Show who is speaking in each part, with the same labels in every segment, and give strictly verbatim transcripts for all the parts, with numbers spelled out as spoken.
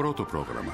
Speaker 1: Πρώτο πρόγραμμα.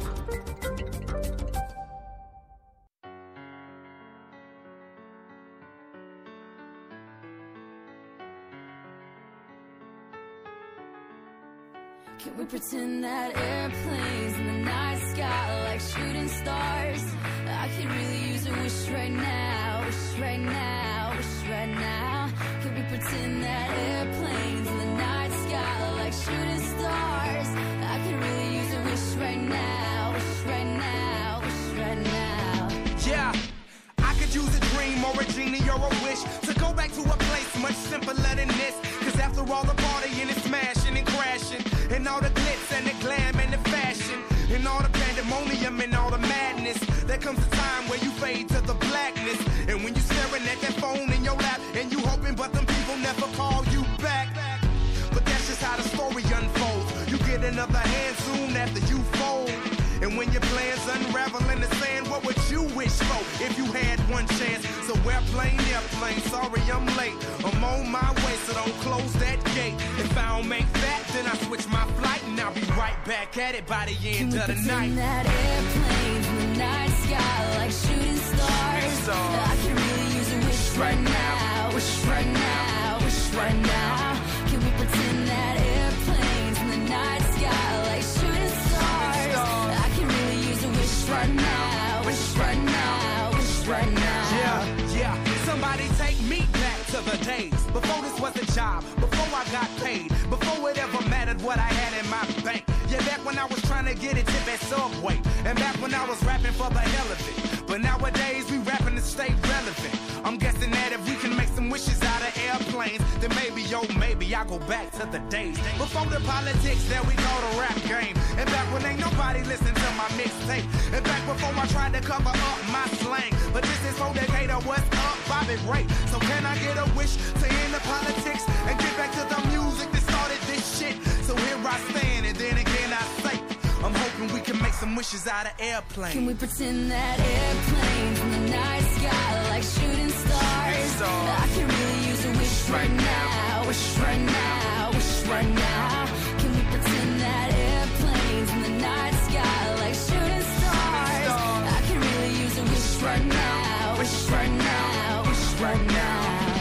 Speaker 2: Can we pretend that airplanes in the night sky like shooting stars? I could really use a wish right now, wish right now, wish right now. Can we pretend that airplanes in the night sky like shooting stars? I could really use a wish right now, wish right now, wish right now.
Speaker 3: Yeah, I could use a dream or a genie or a wish to go back to a place much simpler than this. Cause after all the partying and smashing and crashing, and all the glitz and the glam and the fashion, and all the pandemonium and all the madness, there comes a time where you fade to the blackness. And when you're staring at that phone in your lap, and you hoping but them people never call you back. But that's just how the story unfolds. You get another hand soon after you fold. And when your plans unravel in the sand, what would you wish for if you had one chance? So airplane, airplane, sorry I'm late. I'm on my way, so don't close that gate. If I don't make that, then I switch my flight, and I'll be right back at it by the end of the night.
Speaker 2: Can we pretend that airplanes in the night sky like shooting stars? I can really use a wish right now, wish right now, wish right now. Can we pretend that airplanes in the night sky like shooting stars? I can really use a wish right now, wish right now, wish right now.
Speaker 3: Yeah, yeah, somebody take me back to the days before this was a job, before I got paid, before it ever mattered what I had in my bank. Yeah, back when I was trying to get a tip at Subway, and back when I was rapping for the hell of it. But nowadays we rapping to stay relevant. I'm guessing that if we can make some wishes out of airplanes, then maybe, yo, maybe I'll go back to the days before the politics, there we go, the rap game. And back when ain't nobody listened to my mixtape, and back before I tried to cover up my slang. But this is for Decatur, what's up, Bobby Ray? So can I get a wish to end the politics and get back to the music that started this shit? So here I stand, and then again I say, I'm hoping we can make some wishes out of airplanes.
Speaker 2: Can we pretend that airplanes in the night sky like shooting stars? I can really use a wish right now, wish right now, wish right now. Can we pretend that airplanes in the night sky like shooting stars? I can really use a wish right now, wish right now, wish right now.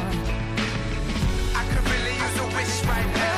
Speaker 3: I could really use a wish right now.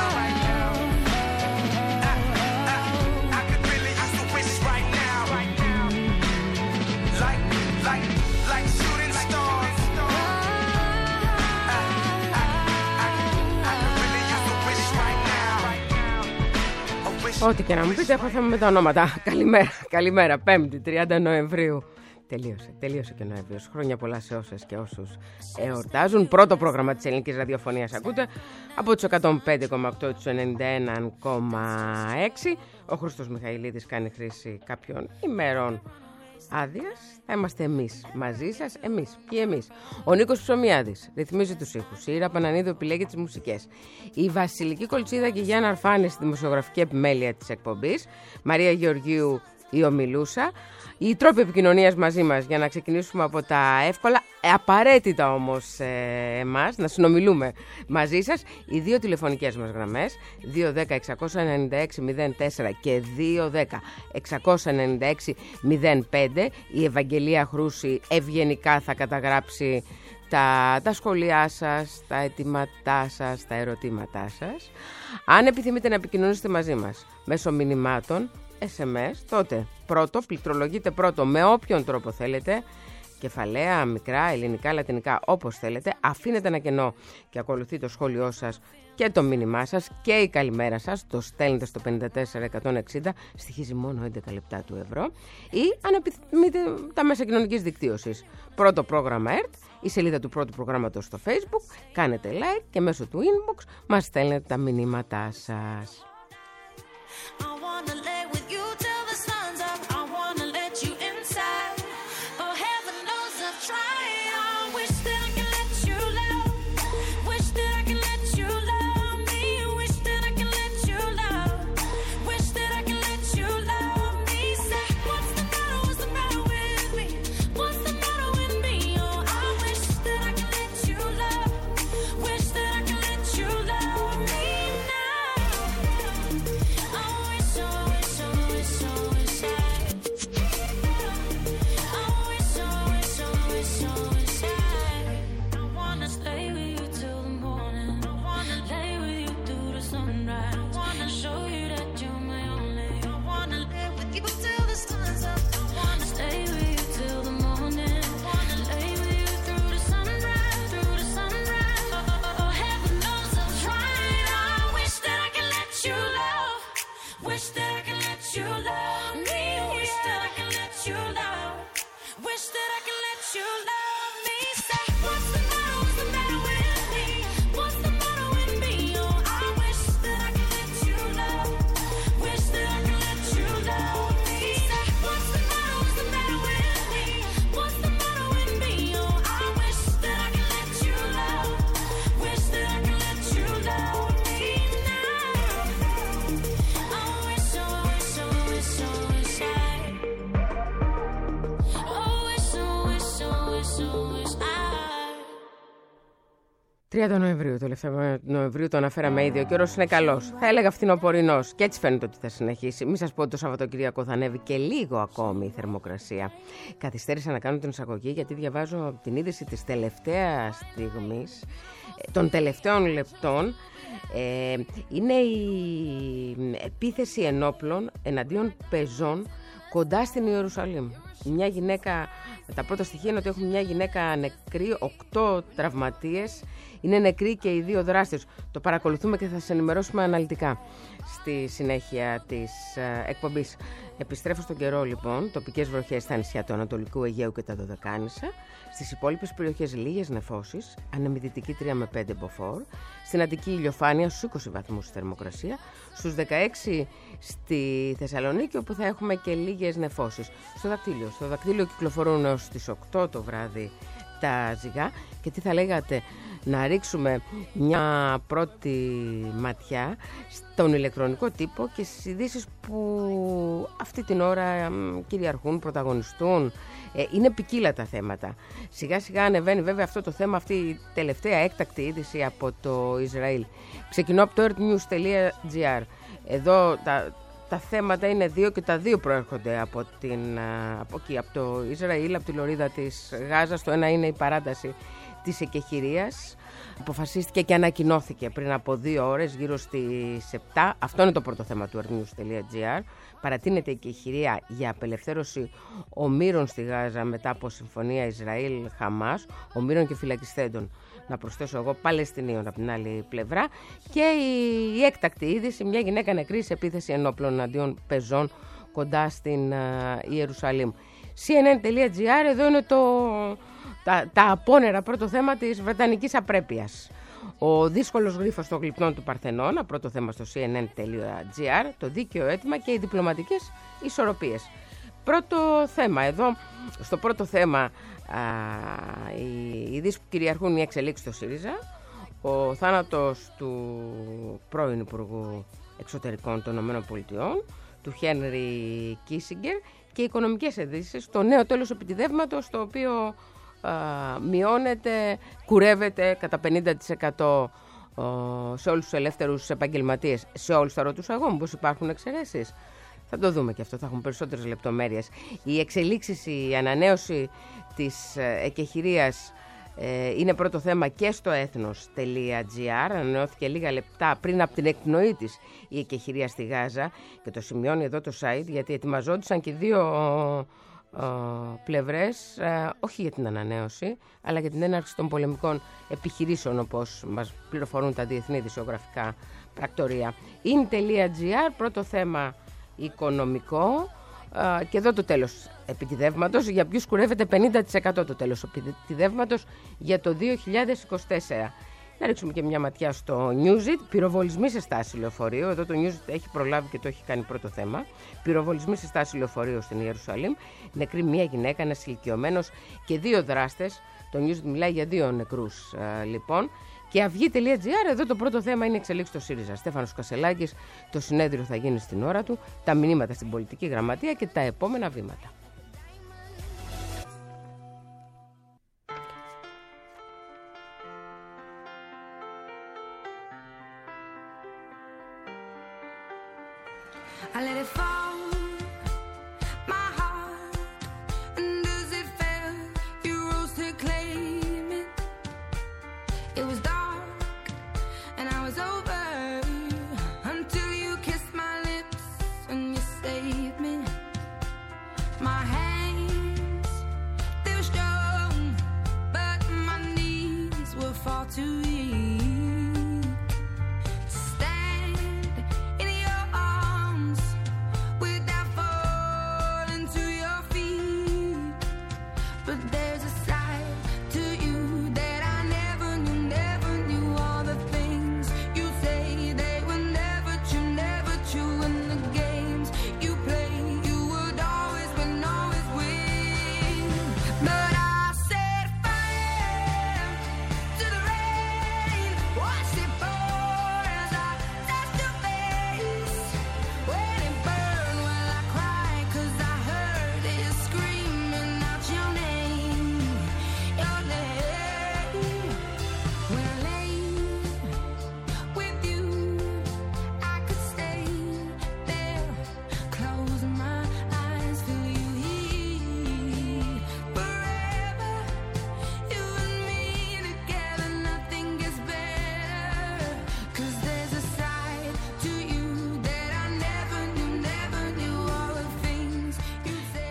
Speaker 4: Ό,τι και να μου πείτε, έχω θέμα με τα ονόματα. Καλημέρα, καλημέρα. Πέμπτη, τριάντα Νοεμβρίου. Τελείωσε, τελείωσε και ο Νοέμβριος. Χρόνια πολλά σε όσες και όσους εορτάζουν. Πρώτο πρόγραμμα της ελληνικής ραδιοφωνίας ακούτε από τους εκατόν πέντε κόμμα οκτώ, τους ενενήντα ένα κόμμα έξι. Ο Χρήστος Μιχαηλίδης κάνει χρήση κάποιων ημερών άδειας. Θα είμαστε εμείς μαζί σας, εμείς. Ποιοι εμείς? Ο Νίκος Ψωμιάδης ρυθμίζει τους ήχους. Η Ήρα Πανανίδου επιλέγει τις μουσικές. Η Βασιλική Κολτσίδα και η Γιάννα Αρφάνη στη δημοσιογραφική επιμέλεια της εκπομπής. Μαρία Γεωργίου η ομιλούσα. Οι τρόποι επικοινωνίας μαζί μας για να ξεκινήσουμε από τα εύκολα, απαραίτητα όμως ε, εμάς, να συνομιλούμε μαζί σας. Οι δύο τηλεφωνικές μας γραμμές, δύο ένα μηδέν έξι εννιά έξι μηδέν τέσσερα και δύο ένα μηδέν έξι εννιά έξι μηδέν πέντε. Η Ευαγγελία Χρούση ευγενικά θα καταγράψει τα, τα σχόλιά σας, τα αιτήματά σας, τα ερωτήματά σας. Αν επιθυμείτε να επικοινωνήσετε μαζί μας μέσω μηνυμάτων, ες εμ ες, τότε πρώτο, πληκτρολογείτε πρώτο με όποιον τρόπο θέλετε, κεφαλαία, μικρά, ελληνικά, λατινικά, όπως θέλετε, αφήνετε ένα κενό και ακολουθεί το σχόλιο σας και το μήνυμά σας και η καλημέρα σας, το στέλνετε στο πέντε τέσσερα εκατόν εξήντα, στοιχίζει μόνο έντεκα λεπτά του ευρώ, ή αν επιθυμείτε τα μέσα κοινωνικής δικτύωσης, πρώτο πρόγραμμα ΕΡΤ, η σελίδα του πρώτου προγράμματος στο Facebook, κάνετε like και μέσω του inbox μας στέλνετε τα μηνύματά σας.
Speaker 2: I wanna lay with you till the sun's up. I wanna let you inside. Oh, heaven knows I've tried. I wish that I can let you love. Wish that I can let you love me. Wish that I can let you love. Wish that I can let you love me. Say, what's the matter? What's the matter with me? What's the matter with me? Oh, I wish that I can let you love. Wish that I can let you love me now. I wish I you love me. Wish that I can let you love. Wish that I can let you love me. Say, what's the matter? What's the matter with me? What's the matter with me? Oh, I wish that I can let you love. Wish that I can let you love me. Say, what's the matter? What's the matter with me? What's the matter with me? Oh, I wish that I can let you love. Wish that I can let you love me now. I wish, oh, wish, oh, wish, oh, wish I. Oh, wish, oh, wish, oh, wish, oh, wish I.
Speaker 4: τριάντα Νοεμβρίου, το τελευταίο Νοεμβρίου το αναφέραμε ήδη. Ο καιρός είναι καλός. Θα έλεγα φθινοπορεινός και έτσι φαίνεται ότι θα συνεχίσει. Μην σας πω ότι το Σαββατοκύριακο θα ανέβει και λίγο ακόμη η θερμοκρασία. Καθυστέρησα να κάνω την εισαγωγή γιατί διαβάζω την είδηση της τελευταίας στιγμής, των τελευταίων λεπτών. Ε, είναι η επίθεση ενόπλων εναντίον πεζών κοντά στην Ιερουσαλήμ. Μια γυναίκα, τα πρώτα στοιχεία είναι ότι έχουμε μια γυναίκα νεκρή, οκτώ τραυματίες, είναι νεκροί και οι δύο δράστες. Το παρακολουθούμε και θα σας ενημερώσουμε αναλυτικά στη συνέχεια της uh, εκπομπής. Επιστρέφω στον καιρό λοιπόν, τοπικές βροχές στα νησιά του Ανατολικού Αιγαίου και τα Δωδεκάνησα. Στις υπόλοιπες περιοχές λίγες νεφώσεις, ανεμιδυτική τρία με πέντε μποφόρ. Στην Αττική ηλιοφάνεια στους είκοσι βαθμούς θερμοκρασία. Στους δεκαέξι στη Θεσσαλονίκη, όπου θα έχουμε και λίγες νεφώσεις. Στο δακτύλιο. Στο δακτύλιο κυκλοφορούν έως τις οκτώ το βράδυ τα ζυγά. Και τι θα λέγατε, να ρίξουμε μια πρώτη ματιά στον ηλεκτρονικό τύπο και στις ειδήσεις που αυτή την ώρα κυριαρχούν, πρωταγωνιστούν. Ε, είναι ποικίλα τα θέματα. Σιγά σιγά ανεβαίνει βέβαια αυτό το θέμα, αυτή η τελευταία έκτακτη είδηση από το Ισραήλ. Ξεκινώ από το earthnews τελεία gr. Εδώ τα, τα θέματα είναι δύο και τα δύο προέρχονται από, την, από, εκεί, από το Ισραήλ, από τη λωρίδα της Γάζας. Το ένα είναι η παράταση της εκεχηρίας. Αποφασίστηκε και ανακοινώθηκε πριν από δύο ώρες, γύρω στις επτά. Αυτό είναι το πρώτο θέμα του earthnews τελεία gr. Παρατείνεται η εκεχηρία για απελευθέρωση ομήρων στη Γάζα μετά από συμφωνία Ισραήλ-Χαμάς, ομήρων και φυλακιστέντων. Να προσθέσω εγώ, Παλαιστινίων από την άλλη πλευρά. Και η, η έκτακτη είδηση, μια γυναίκα νεκρή σε επίθεση ενόπλων εναντίον πεζών κοντά στην uh, Ιερουσαλήμ. σι εν εν τελεία gr, εδώ είναι το, τα, τα απόνερα πρώτο θέμα της βρετανικής απρέπειας. Ο δύσκολος γρίφος των γλυπνών του Παρθενώνα, πρώτο θέμα στο σι εν εν τελεία gr, το δίκαιο αίτημα και οι διπλωματικές ισορροπίες. Πρώτο θέμα εδώ, στο πρώτο θέμα α, οι ειδήσεις που κυριαρχούν, οι εξελίξεις στο ΣΥΡΙΖΑ, ο θάνατος του πρώην Υπουργού Εξωτερικών των ΗΠΑ, του Χένρι Κίσιγκερ, και οι οικονομικές ειδήσεις, το νέο τέλος επιτιδεύματος, το οποίο α, μειώνεται, κουρεύεται κατά πενήντα τοις εκατό α, σε όλους τους ελεύθερους επαγγελματίες, σε όλους τους αρωτούς αγώνες, πως υπάρχουν εξαιρέσεις. Θα το δούμε και αυτό, θα έχουμε περισσότερες λεπτομέρειες. Η εξελίξεις, η ανανέωση της εκεχηρίας ε, είναι πρώτο θέμα και στο έθνος τελεία gr. Ανανεώθηκε λίγα λεπτά πριν από την εκπνοή της η εκεχηρία στη Γάζα και το σημειώνει εδώ το site, γιατί ετοιμαζόντουσαν και δύο ε, πλευρές, ε, όχι για την ανανέωση, αλλά για την έναρξη των πολεμικών επιχειρήσεων, όπως μας πληροφορούν τα διεθνή ειδησιογραφικά πρακτορία. in.gr, πρώτο θέμα οικονομικό, και εδώ το τέλος επιτιδεύματος, για ποιους κουρεύεται πενήντα τοις εκατό το τέλος επιτιδεύματος για το δύο χιλιάδες είκοσι τέσσερα. Να ρίξουμε και μια ματιά στο Newsit. Πυροβολισμοί σε στάση λεωφορείου. Εδώ το Newsit έχει προλάβει και το έχει κάνει πρώτο θέμα. Πυροβολισμοί σε στάση λεωφορείου στην Ιερουσαλήμ. Νεκρή μια γυναίκα, ένας ηλικιωμένος και δύο δράστες. Το Newsit μιλάει για δύο νεκρούς α, λοιπόν. Και αυγή.gr, εδώ το πρώτο θέμα είναι εξελίξει στο ΣΥΡΙΖΑ. Στέφανος Κασελάκης, το συνέδριο θα γίνει στην ώρα του, τα μηνύματα στην πολιτική γραμματεία και τα επόμενα βήματα.
Speaker 2: I let it fall, my heart, and as it fell, you rose to claim it. It was dark, and I was over, until you kissed my lips and you saved me. My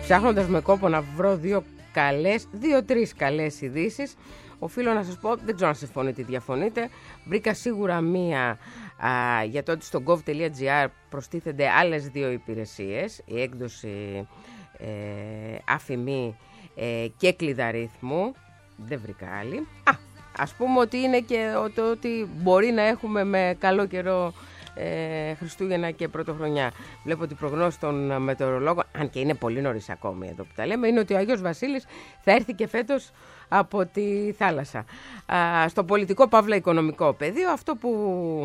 Speaker 4: Ψάχνοντας με κόπο να βρω δύο καλές, δύο-τρεις καλές ειδήσεις, οφείλω να σας πω, δεν ξέρω αν συμφωνείτε ή διαφωνείτε, βρήκα σίγουρα μία α, για το ότι στο gov.gr προστίθενται άλλες δύο υπηρεσίες, η έκδοση ε, αφημί ε, και κλειδαρίθμου, δεν βρήκα άλλη. Α, ας πούμε ότι είναι και το ότι μπορεί να έχουμε με καλό καιρό ε, Χριστούγεννα και Πρωτοχρονιά. Βλέπω ότι οι προγνώσεις των μετεωρολόγων, αν και είναι πολύ νωρίς ακόμη εδώ που τα λέμε, είναι ότι ο Άγιος Βασίλης θα έρθει και φέτος από τη θάλασσα. Α, στο πολιτικό παύλα οικονομικό πεδίο, αυτό που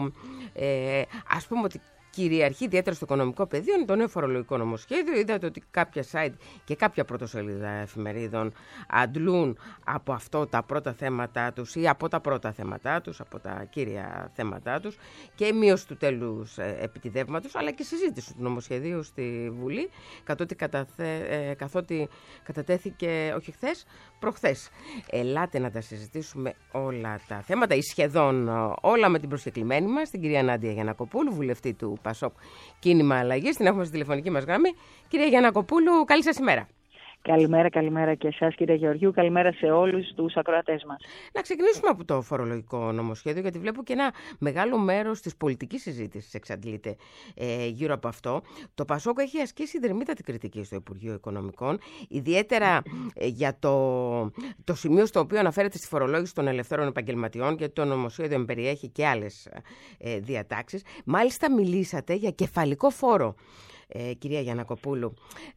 Speaker 4: ε, ας πούμε ότι κυριαρχεί ιδιαίτερα στο οικονομικό πεδίο είναι το νέο φορολογικό νομοσχέδιο. Είδατε ότι κάποια site και κάποια πρωτοσέλιδα εφημερίδων αντλούν από αυτό τα πρώτα θέματα τους ή από τα πρώτα θέματά τους, από τα κύρια θέματά τους, και μείωση του τέλους επιτιδεύματος, αλλά και συζήτηση του νομοσχεδίου στη Βουλή, καθότι, καταθε... ε, καθότι κατατέθηκε, όχι χθες, προχθές. Ελάτε να τα συζητήσουμε όλα τα θέματα ή σχεδόν όλα με την προσκεκλημένη μας, την κυρία Νάντια Γιαννακοπούλου, βουλευτή του Πασόκ Κίνημα Αλλαγής. Την έχουμε στη τηλεφωνική μας γραμμή. Κυρία Γιαννακοπούλου, καλή σας ημέρα.
Speaker 1: Καλημέρα, καλημέρα και εσάς κύριε Γεωργίου, καλημέρα σε όλους τους ακροατές μας.
Speaker 4: Να ξεκινήσουμε από το φορολογικό νομοσχέδιο, γιατί βλέπω και ένα μεγάλο μέρος της πολιτικής συζήτησης εξαντλείται ε, γύρω από αυτό. Το Πασόκ έχει ασκήσει δρυμύτατη κριτική στο Υπουργείο Οικονομικών, ιδιαίτερα ε, για το, το σημείο στο οποίο αναφέρεται στη φορολόγηση των ελευθέρων επαγγελματιών, γιατί το νομοσχέδιο εμπεριέχει και άλλες ε, διατάξεις. Μάλιστα μιλήσατε για κεφαλικό φόρο. Ε, κυρία Γιαννακοπούλου,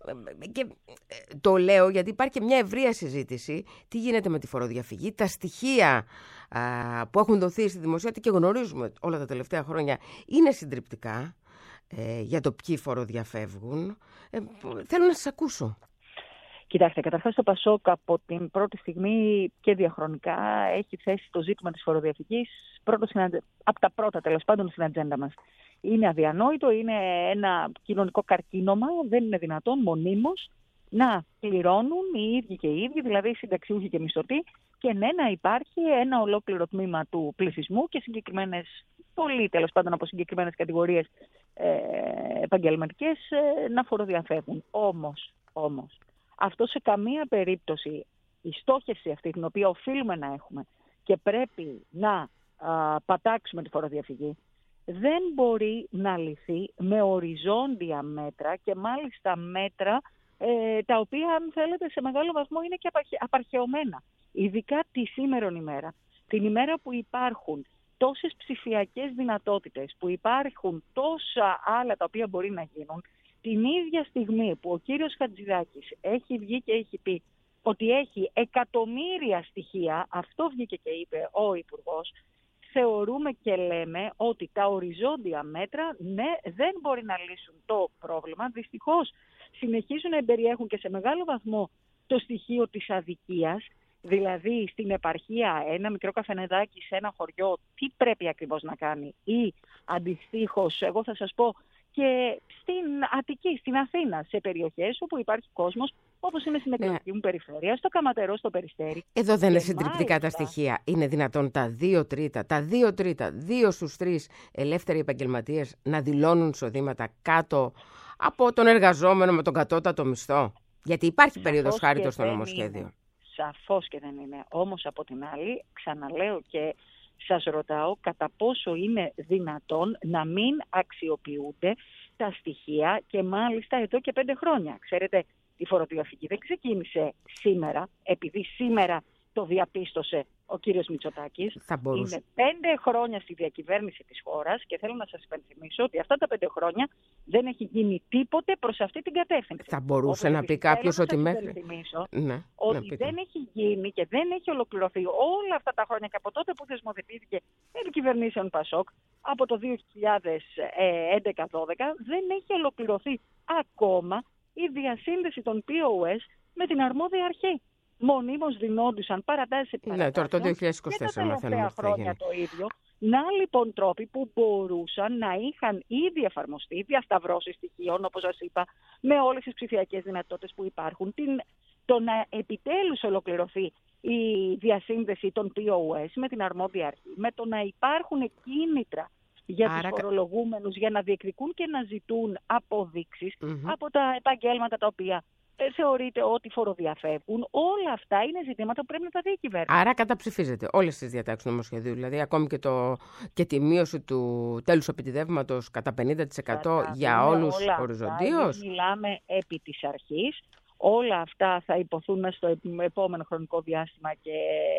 Speaker 4: και το λέω γιατί υπάρχει και μια ευρεία συζήτηση τι γίνεται με τη φοροδιαφυγή, τα στοιχεία α, που έχουν δοθεί στη δημοσιότητα και γνωρίζουμε όλα τα τελευταία χρόνια είναι συντριπτικά ε, για το ποιοι φοροδιαφεύγουν. Ε, θέλω να σας ακούσω.
Speaker 1: Κοιτάξτε, καταρχάς το Πασόκ από την πρώτη στιγμή και διαχρονικά έχει θέσει το ζήτημα της φοροδιαφυγής πρώτο, από τα πρώτα τέλος πάντων στην ατζέντα μας. Είναι αδιανόητο, είναι ένα κοινωνικό καρκίνωμα, δεν είναι δυνατόν μονίμως να πληρώνουν οι ίδιοι και οι ίδιοι, δηλαδή οι συνταξιούχοι και μισθωτοί, και ναι, να υπάρχει ένα ολόκληρο τμήμα του πληθυσμού και συγκεκριμένες, πολύ τέλος πάντων από συγκεκριμένες κατηγορίες ε, επαγγελματικές ε, να φοροδιαφεύγουν. Όμως, όμως, αυτό σε καμία περίπτωση, η στόχευση αυτή την οποία οφείλουμε να έχουμε και πρέπει να α, πατάξουμε τη φοροδιαφυγή, δεν μπορεί να λυθεί με οριζόντια μέτρα και μάλιστα μέτρα ε, τα οποία, αν θέλετε, σε μεγάλο βαθμό είναι και απαρχαιωμένα. Ειδικά τη σήμερον ημέρα, την ημέρα που υπάρχουν τόσες ψηφιακές δυνατότητες, που υπάρχουν τόσα άλλα τα οποία μπορεί να γίνουν, την ίδια στιγμή που ο κύριος Χατζηδάκης έχει βγει και έχει πει ότι έχει εκατομμύρια στοιχεία, αυτό βγήκε και είπε ο Υπουργός, θεωρούμε και λέμε ότι τα οριζόντια μέτρα, ναι, δεν μπορεί να λύσουν το πρόβλημα. Δυστυχώς συνεχίζουν να εμπεριέχουν και σε μεγάλο βαθμό το στοιχείο της αδικίας, δηλαδή στην επαρχία ένα μικρό καφενεδάκι σε ένα χωριό τι πρέπει ακριβώς να κάνει, ή αντιστοίχως, εγώ θα σας πω, και στην Αττική, στην Αθήνα, σε περιοχές όπου υπάρχει κόσμος, όπως είναι στην εκλογική μου περιφέρεια, στο Καματερό, στο Περιστέρι.
Speaker 4: Εδώ δεν είναι συντριπτικά τα στοιχεία. Είναι δυνατόν τα δύο τρίτα, τα δύο τρίτα, δύο στους τρεις ελεύθεροι επαγγελματίες να δηλώνουν εισοδήματα κάτω από τον εργαζόμενο με τον κατώτατο μισθό? Γιατί υπάρχει περίοδος χάριτος στο νομοσχέδιο.
Speaker 1: Είναι. Σαφώς και δεν είναι. Όμως από την άλλη, ξαναλέω και σας ρωτάω κατά πόσο είναι δυνατόν να μην αξιοποιούνται τα στοιχεία και μάλιστα εδώ και πέντε χρόνια. Ξέρετε, η φοροδιαφυγή δεν ξεκίνησε σήμερα, επειδή σήμερα το διαπίστωσε ο κύριος Μητσοτάκης.
Speaker 4: Θα μπορούσε.
Speaker 1: Είναι πέντε χρόνια στη διακυβέρνηση της χώρας και θέλω να σας υπενθυμίσω ότι αυτά τα πέντε χρόνια δεν έχει γίνει τίποτε προς αυτή την κατεύθυνση.
Speaker 4: Θα μπορούσε
Speaker 1: Όπως
Speaker 4: να πει κάποιος ότι μέχρι...
Speaker 1: Ναι, ότι
Speaker 4: να
Speaker 1: δεν έχει γίνει και δεν έχει ολοκληρωθεί όλα αυτά τα χρόνια και από τότε που θεσμοθετήθηκε επί κυβερνήσεων Πασόκ από το δύο χιλιάδες έντεκα δώδεκα δεν έχει ολοκληρωθεί ακόμα η διασύνδεση των πι ο ες με την αρμόδια αρχή. Μονίμως δινόντουσαν παρατάσεις επί
Speaker 4: ναι, τώρα το δύο χιλιάδες είκοσι τέσσερα
Speaker 1: και τα τελευταία χρόνια το ίδιο. Να λοιπόν τρόποι που μπορούσαν να είχαν ήδη εφαρμοστεί διασταυρώσεις στοιχείων, όπως σας είπα, με όλες τις ψηφιακές δυνατότητες που υπάρχουν, την, το να επιτέλους ολοκληρωθεί η διασύνδεση των πι ο ες με την αρμόδια αρχή, με το να υπάρχουν κίνητρα για Άρα... τους φορολογούμενους για να διεκδικούν και να ζητούν αποδείξεις mm-hmm. από τα επαγγέλματα τα οποία ε, θεωρείται ότι φοροδιαφεύγουν. Όλα αυτά είναι ζητήματα που πρέπει να τα δει η κυβέρνηση.
Speaker 4: Άρα καταψηφίζεται όλες τις διατάξεις του νομοσχεδίου, δηλαδή ακόμη και, το, και τη μείωση του τέλους επιτιδεύματος κατά πενήντα τοις εκατό για όλους οριζοντίως.
Speaker 1: Μιλάμε επί της αρχής. Όλα αυτά θα υποθούν μέσα στο επόμενο χρονικό διάστημα και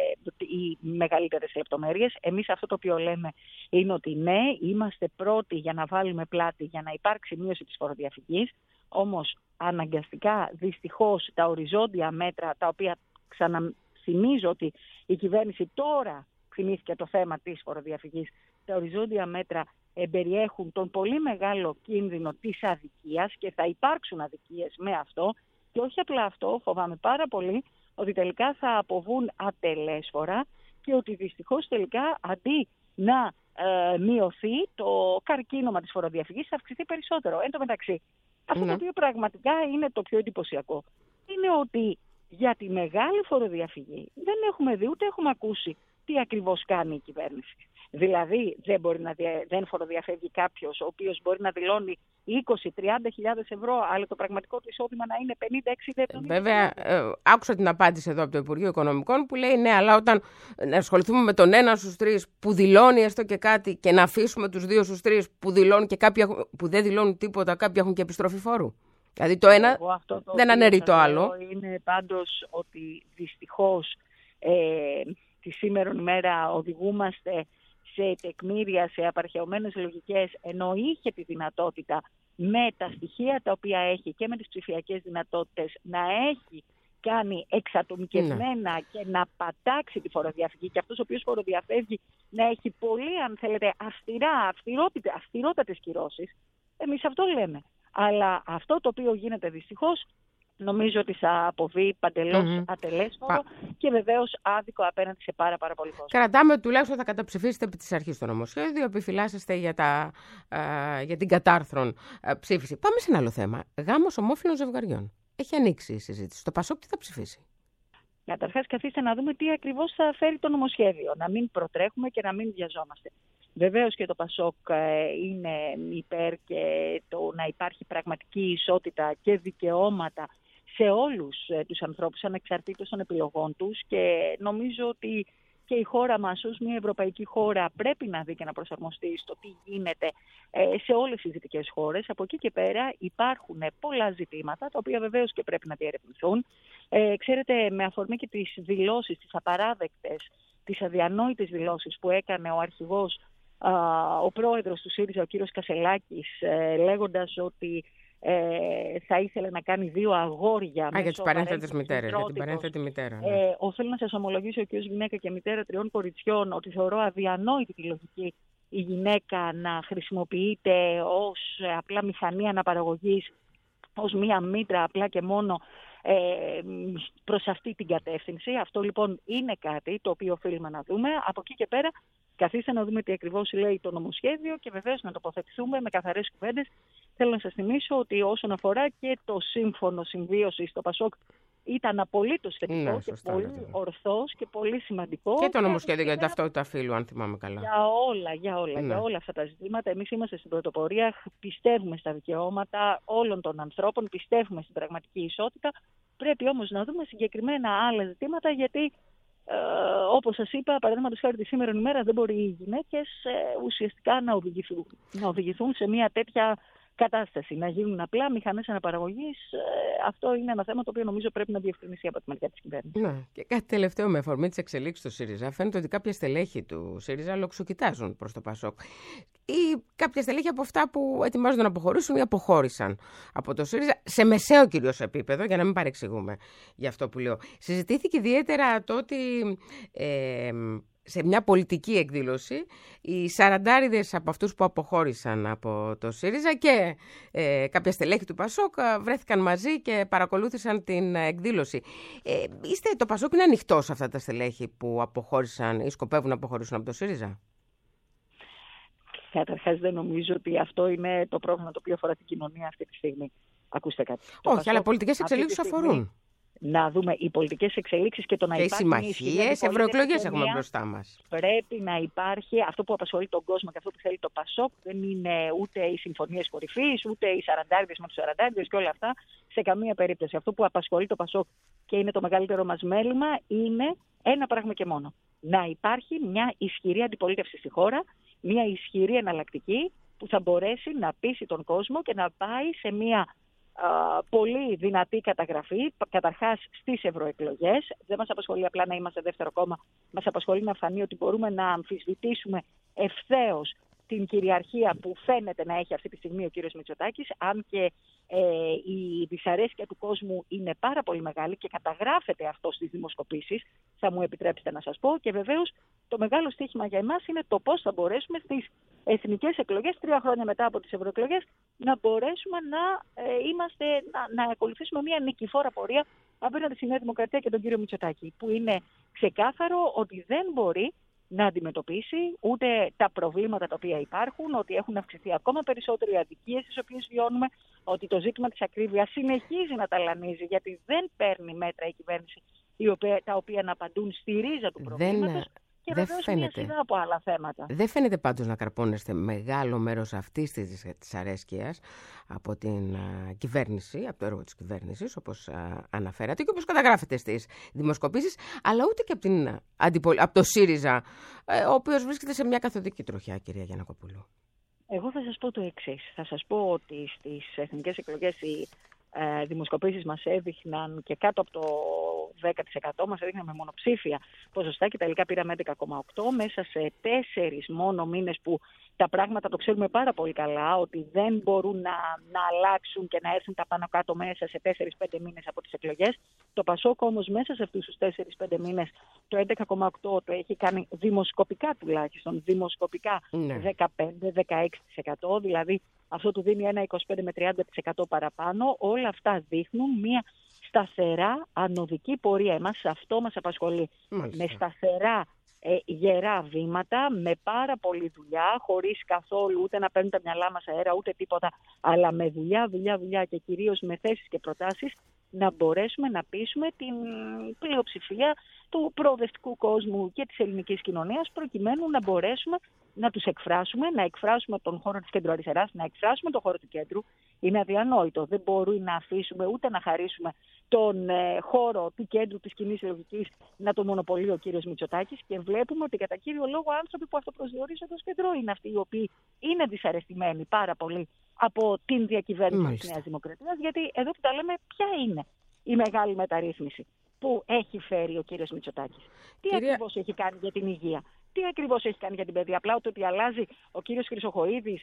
Speaker 1: οι μεγαλύτερες λεπτομέρειες. Εμείς αυτό το οποίο λέμε είναι ότι ναι, είμαστε πρώτοι για να βάλουμε πλάτη για να υπάρξει μείωση της φοροδιαφυγής. Όμως αναγκαστικά δυστυχώς τα οριζόντια μέτρα, τα οποία ξαναθυμίζω ότι η κυβέρνηση τώρα θυμήθηκε το θέμα της φοροδιαφυγής, τα οριζόντια μέτρα εμπεριέχουν τον πολύ μεγάλο κίνδυνο της αδικίας και θα υπάρξουν αδικίες με αυτό. Και όχι απλά αυτό, φοβάμαι πάρα πολύ ότι τελικά θα αποβούν ατελέσφορα και ότι δυστυχώς τελικά αντί να ε, μειωθεί το καρκίνωμα της φοροδιαφυγής θα αυξηθεί περισσότερο. Εν τω μεταξύ, αυτό
Speaker 4: Ναι.
Speaker 1: το οποίο πραγματικά είναι το πιο εντυπωσιακό είναι ότι για τη μεγάλη φοροδιαφυγή δεν έχουμε δει ούτε έχουμε ακούσει τι ακριβώς κάνει η κυβέρνηση. Δηλαδή δεν, μπορεί να δια... δεν φοροδιαφεύγει κάποιος ο οποίος μπορεί να δηλώνει είκοσι με τριάντα χιλιάδες ευρώ, αλλά το πραγματικό του εισόδημα να είναι πενήντα, εξήντα, εβδομήντα.
Speaker 4: Βέβαια, ε, άκουσα την απάντηση εδώ από το Υπουργείο Οικονομικών που λέει ναι, αλλά όταν να ασχοληθούμε με τον ένα στους τρεις που δηλώνει έστω και κάτι και να αφήσουμε τους δύο στους τρεις που δηλώνουν και κάποιοι έχουν, που δεν δηλώνουν τίποτα, κάποιοι έχουν και επιστροφή φόρου. Δηλαδή το ένα
Speaker 1: το
Speaker 4: δεν αναιρεί το άλλο.
Speaker 1: Είναι πάντως ότι δυστυχώς ε, τη σήμερον ημέρα οδηγούμαστε σε τεκμήρια, σε απαρχαιωμένες λογικές, ενώ είχε τη δυνατότητα με τα στοιχεία τα οποία έχει και με τις ψηφιακές δυνατότητες να έχει κάνει εξατομικευμένα ναι. και να πατάξει τη φοροδιαφυγή και αυτός ο οποίος φοροδιαφεύγει να έχει πολύ, αν θέλετε, αυστηρά, αυστηρότατες κυρώσεις. Εμείς αυτό λέμε. Αλλά αυτό το οποίο γίνεται δυστυχώς νομίζω ότι θα αποβεί παντελώς mm-hmm. ατελέσφορο και βεβαίως άδικο απέναντι σε πάρα, πάρα πολύ κόσμο.
Speaker 4: Κρατάμε ότι τουλάχιστον θα καταψηφίσετε επί της αρχής το νομοσχέδιο, επιφυλάσσεστε για, τα, α, για την κατάρθρον α, ψήφιση. Πάμε σε ένα άλλο θέμα. Γάμος ομόφυλων ζευγαριών. Έχει ανοίξει η συζήτηση. Το Πασόκ τι θα ψηφίσει?
Speaker 1: Καταρχάς καθίστε να δούμε τι ακριβώς θα φέρει το νομοσχέδιο. Να μην προτρέχουμε και να μην βιαζόμαστε. Βεβαίως και το Πασόκ είναι υπέρ και το να υπάρχει πραγματική ισότητα και δικαιώματα σε όλους τους ανθρώπους ανεξαρτήτως των επιλογών τους και νομίζω ότι και η χώρα μας ως μια ευρωπαϊκή χώρα πρέπει να δει και να προσαρμοστεί στο τι γίνεται σε όλες τις δυτικές χώρες. Από εκεί και πέρα υπάρχουν πολλά ζητήματα τα οποία βεβαίως και πρέπει να διερευνηθούν. Ε, ξέρετε, με αφορμή και τις δηλώσεις, τις απαράδεκτες, τις αδιανόητες δηλώσεις που έκανε ο αρχηγός, α, ο πρόεδρος του ΣΥΡΙΖΑ, ο κύριος Κασελάκης, ε, λέγοντας ότι Ε, θα ήθελε να κάνει δύο αγόρια.
Speaker 4: Α, για τις παρένθετες μητέρες, για την παρένθετη μητέρα. Ναι.
Speaker 1: Ε, οφείλω να σας ομολογήσω και ως γυναίκα και μητέρα τριών κοριτσιών ότι θεωρώ αδιανόητη τη λογική η γυναίκα να χρησιμοποιείται ως απλά μηχανή αναπαραγωγής, ως μία μήτρα απλά και μόνο ε, προς αυτή την κατεύθυνση. Αυτό λοιπόν είναι κάτι το οποίο οφείλουμε να δούμε. Από εκεί και πέρα καθίστε να δούμε τι ακριβώς λέει το νομοσχέδιο και βεβαίως να τοποθετηθούμε με καθαρές κουβέντες. Θέλω να σας θυμίσω ότι όσον αφορά και το σύμφωνο συμβίωσης στο Πασόκ ήταν απολύτως θετικό ναι, και πολύ ναι. ορθός και πολύ σημαντικό.
Speaker 4: Και το νομοσχέδιο για την ταυτότητα φύλου, αν θυμάμαι καλά.
Speaker 1: Για όλα, για όλα, ναι. για όλα αυτά τα ζητήματα. Εμείς είμαστε στην πρωτοπορία, πιστεύουμε στα δικαιώματα όλων των ανθρώπων, πιστεύουμε στην πραγματική ισότητα. Πρέπει όμως να δούμε συγκεκριμένα άλλα ζητήματα, γιατί ε, όπως σας είπα, παραδείγματος χάρη τη σήμερον ημέρα δεν μπορεί οι γυναίκες ε, ουσιαστικά να οδηγηθούν, να οδηγηθούν σε μια τέτοια κατάσταση, να γίνουν απλά μηχανές αναπαραγωγής. Ε, αυτό είναι ένα θέμα το οποίο νομίζω πρέπει να διευκρινιστεί από τη μεριά της κυβέρνησης.
Speaker 4: Ναι. Και κάτι τελευταίο με αφορμή της εξελίξης του ΣΥΡΙΖΑ. Φαίνεται ότι κάποια στελέχη του ΣΥΡΙΖΑ λοξοκοιτάζουν προς το ΠΑΣΟΚ. Ή κάποια στελέχη από αυτά που ετοιμάζονται να αποχωρήσουν ή αποχώρησαν από το ΣΥΡΙΖΑ, σε μεσαίο κυρίως επίπεδο, για να μην παρεξηγούμε για αυτό που λέω. Συζητήθηκε ιδιαίτερα το ότι Ε, σε μια πολιτική εκδήλωση, οι σαραντάριδες από αυτούς που αποχώρησαν από το ΣΥΡΙΖΑ και ε, κάποια στελέχη του ΠΑΣΟΚ βρέθηκαν μαζί και παρακολούθησαν την εκδήλωση. Ε, είστε, το ΠΑΣΟΚ είναι ανοιχτό σε αυτά τα στελέχη που αποχώρησαν ή σκοπεύουν να αποχωρήσουν από το ΣΥΡΙΖΑ?
Speaker 1: Καταρχάς δεν νομίζω ότι αυτό είναι το πρόβλημα το οποίο αφορά την κοινωνία αυτή τη στιγμή. Ακούστε κάτι.
Speaker 4: Όχι, αλλά πολιτικές εξελίξεις αφορούν.
Speaker 1: να δούμε οι πολιτικές εξελίξεις και το να
Speaker 4: και
Speaker 1: υπάρχει.
Speaker 4: Και οι συμμαχίες, ευρωεκλογές έχουμε μπροστά μας.
Speaker 1: Πρέπει να υπάρχει αυτό που απασχολεί τον κόσμο και αυτό που θέλει το ΠΑΣΟΚ. Δεν είναι ούτε οι συμφωνίες κορυφής, ούτε οι σαραντάριδες με τους σαραντάριδες και όλα αυτά. Σε καμία περίπτωση. Αυτό που απασχολεί το ΠΑΣΟΚ και είναι το μεγαλύτερο μας μέλημα είναι ένα πράγμα και μόνο. Να υπάρχει μια ισχυρή αντιπολίτευση στη χώρα, μια ισχυρή εναλλακτική που θα μπορέσει να πείσει τον κόσμο και να πάει σε μια α, πολύ δυνατή καταγραφή, καταρχάς στις ευρωεκλογές. Δεν μας απασχολεί απλά να είμαστε δεύτερο κόμμα, μας απασχολεί να φανεί ότι μπορούμε να αμφισβητήσουμε ευθέως την κυριαρχία που φαίνεται να έχει αυτή τη στιγμή ο κύριος Μητσοτάκης, αν και ε, η δυσαρέσκεια του κόσμου είναι πάρα πολύ μεγάλη και καταγράφεται αυτό στις δημοσκοπήσεις, θα μου επιτρέψετε να σας πω, και βεβαίως το μεγάλο στοίχημα για εμάς είναι το πώς θα μπορέσουμε στις εθνικές εκλογές, τρία χρόνια μετά από τις ευρωεκλογές, να μπορέσουμε να, ε, είμαστε, να, να ακολουθήσουμε μια νικηφόρα πορεία απέναντι στη Νέα Δημοκρατία και τον κύριο Μητσοτάκη, που είναι ξεκάθαρο ότι δεν μπορεί να αντιμετωπίσει ούτε τα προβλήματα τα οποία υπάρχουν, ότι έχουν αυξηθεί ακόμα περισσότερο οι αδικίες τις οποίες βιώνουμε, ότι το ζήτημα της ακρίβειας συνεχίζει να ταλανίζει, γιατί δεν παίρνει μέτρα η κυβέρνηση τα οποία να απαντούν στη ρίζα του προβλήματος. Δεν... Και
Speaker 4: δεν
Speaker 1: βεβαίως μια σειρά από άλλα θέματα.
Speaker 4: Δεν φαίνεται πάντως να καρπώνεστε μεγάλο μέρος αυτής της, της αρέσκειας από την α, κυβέρνηση, από το έργο της κυβέρνησης, όπως α, αναφέρατε και όπως καταγράφεται στις δημοσκοπήσεις, αλλά ούτε και από, την, αντιπολ... από το ΣΥΡΙΖΑ, ε, ο οποίος βρίσκεται σε μια καθοδική τροχιά, κυρία Γιαννακοπούλου.
Speaker 1: Εγώ θα σας πω το εξής. Θα σας πω ότι στις εθνικές εκλογές οι ε, δημοσκοπήσεις μας έδειχναν και κάτω από το δέκα τοις εκατό μας έδειχναν με μονοψήφια ποσοστά και τελικά πήραμε έντεκα κόμμα οκτώ μέσα σε τέσσερις μόνο μήνες που τα πράγματα το ξέρουμε πάρα πολύ καλά ότι δεν μπορούν να, να αλλάξουν και να έρθουν τα πάνω κάτω μέσα σε τέσσερις πέντε μήνες από τις εκλογές. Το ΠΑΣΟΚ όμως μέσα σε αυτούς τους τέσσερις πέντε μήνες το έντεκα κόμμα οκτώ το έχει κάνει δημοσκοπικά τουλάχιστον, δημοσκοπικά ναι. δεκαπέντε με δεκαέξι τοις εκατό, δηλαδή αυτό του δίνει ένα είκοσι πέντε με τριάντα τοις εκατό παραπάνω. Όλα αυτά δείχνουν μια σταθερά ανωδική πορεία. Εμάς αυτό μας απασχολεί. Μάλιστα. Με σταθερά ε, γερά βήματα, με πάρα πολλή δουλειά, χωρίς καθόλου ούτε να παίρνουν τα μυαλά μας αέρα ούτε τίποτα, αλλά με δουλειά, δουλειά, δουλειά και κυρίως με θέσεις και προτάσεις να μπορέσουμε να πείσουμε την πλειοψηφία του προοδευτικού κόσμου και της ελληνικής κοινωνίας προκειμένου να μπορέσουμε να τους εκφράσουμε, να εκφράσουμε τον χώρο της κεντροαριστεράς, να εκφράσουμε τον χώρο του κέντρου. Είναι αδιανόητο. Δεν μπορεί να αφήσουμε ούτε να χαρίσουμε τον ε, χώρο του κέντρου της κοινής λογικής να το μονοπολεί ο κύριος Μητσοτάκης και βλέπουμε ότι κατά κύριο λόγο άνθρωποι που αυτοπροσδιορίζονται ως κέντρο είναι αυτοί οι οποίοι είναι δυσαρεστημένοι πάρα πολύ από την διακυβέρνηση Μάλιστα. της Νέας Δημοκρατίας, γιατί εδώ που τα λέμε ποια είναι η μεγάλη μεταρρύθμιση που έχει φέρει ο κύριος Μητσοτάκης. Τι Κυρία... ακριβώς έχει κάνει για την υγεία, τι ακριβώς έχει κάνει για την παιδεία. Απλά ότι αλλάζει ο κύριος Χρυσοχοΐδης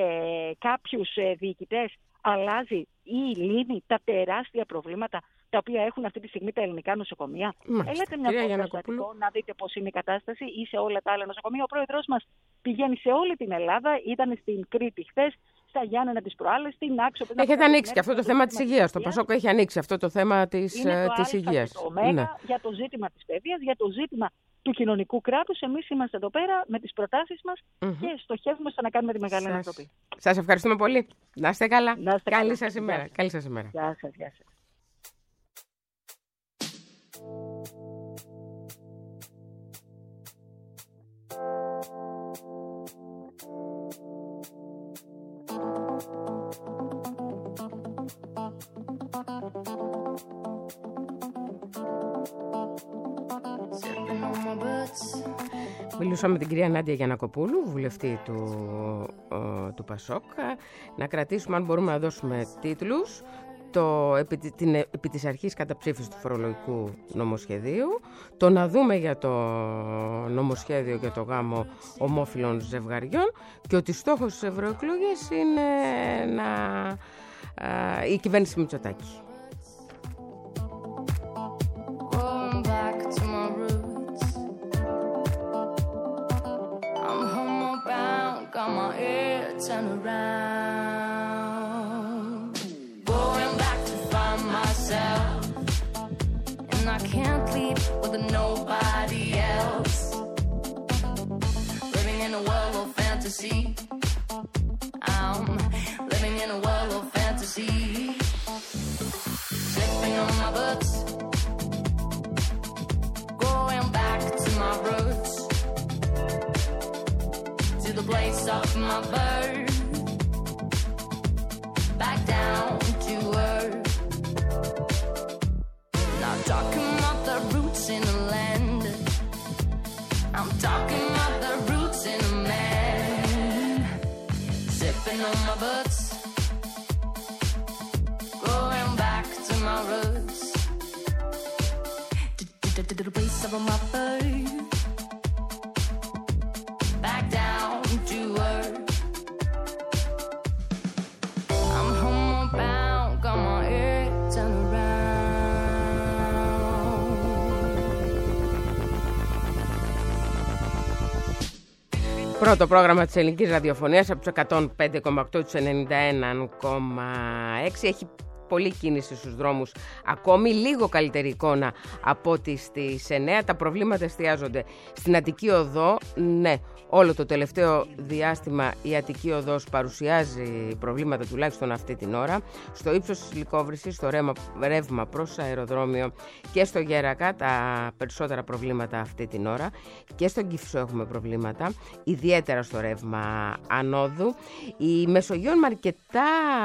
Speaker 1: ε, κάποιους ε, διοικητές, αλλάζει ή λύνει τα τεράστια προβλήματα τα οποία έχουν αυτή τη στιγμή τα ελληνικά νοσοκομεία. Έλατε μια φορά να δείτε πώς είναι η κατάσταση ή σε όλα τα άλλα νοσοκομεία. Ο πρόεδρος μας πηγαίνει σε όλη την Ελλάδα, ήταν στην Κρήτη χθες, στα Γιάννενα της προάλλες, στην Άξο.
Speaker 4: Έχετε ανοίξει και αυτό το θέμα της υγείας. Το ΠΑΣΟΚ έχει ανοίξει αυτό το θέμα της, της υγείας.
Speaker 1: Ναι. Για το ζήτημα της παιδείας, για το ζήτημα του κοινωνικού κράτους. Εμείς είμαστε εδώ πέρα με τις προτάσεις μας mm-hmm. και στοχεύουμε στο να κάνουμε τη μεγάλη ανατροπή.
Speaker 4: Σας ευχαριστούμε πολύ. Να είστε καλά.
Speaker 1: Να είστε
Speaker 4: Καλή
Speaker 1: καλά.
Speaker 4: σας ημέρα. Γεια. Καλή σας ημέρα.
Speaker 1: Γεια σας, γεια σας.
Speaker 4: Μιλούσα με την κυρία Νάντια Γιαννακοπούλου, βουλευτή του, ο, του ΠΑΣΟΚ, να κρατήσουμε αν μπορούμε να δώσουμε τίτλους. Το, επί, την, επί της αρχής καταψήφιση του φορολογικού νομοσχεδίου, το να δούμε για το νομοσχέδιο για το γάμο ομόφυλων ζευγαριών και ότι στόχος της ευρωεκλογής είναι να, α, η κυβέρνηση Μητσοτάκη.
Speaker 2: I can't leave with nobody else. Living in a world of fantasy. I'm living in a world of fantasy. Slipping on my books. roots, to the place of my birth, back down to earth. Not talking about the roots in the land, I'm talking about the roots in a man. Sipping on my butts, going back to my roots, to the place of my birth, back down to earth. I'm homebound, got my head turned around.
Speaker 4: Πρώτο πρόγραμμα της ελληνικής ραδιοφωνίας από τους εκατόν πέντε κόμμα οκτώ, τους ενενήντα ένα κόμμα έξι. Έχει πολλή κίνηση στους δρόμους ακόμη, λίγο καλύτερη εικόνα από ό,τι στις εννέα. Τα προβλήματα εστιάζονται στην Αττική Οδό. Ναι, όλο το τελευταίο διάστημα η Αττική Οδός παρουσιάζει προβλήματα, τουλάχιστον αυτή την ώρα. Στο ύψος της Λυκόβρυσης, στο ρεύμα, ρεύμα προς αεροδρόμιο και στο Γέρακα τα περισσότερα προβλήματα αυτή την ώρα. Και στον Κηφισό έχουμε προβλήματα, ιδιαίτερα στο ρεύμα ανόδου. Η Μεσογείο με αρκετά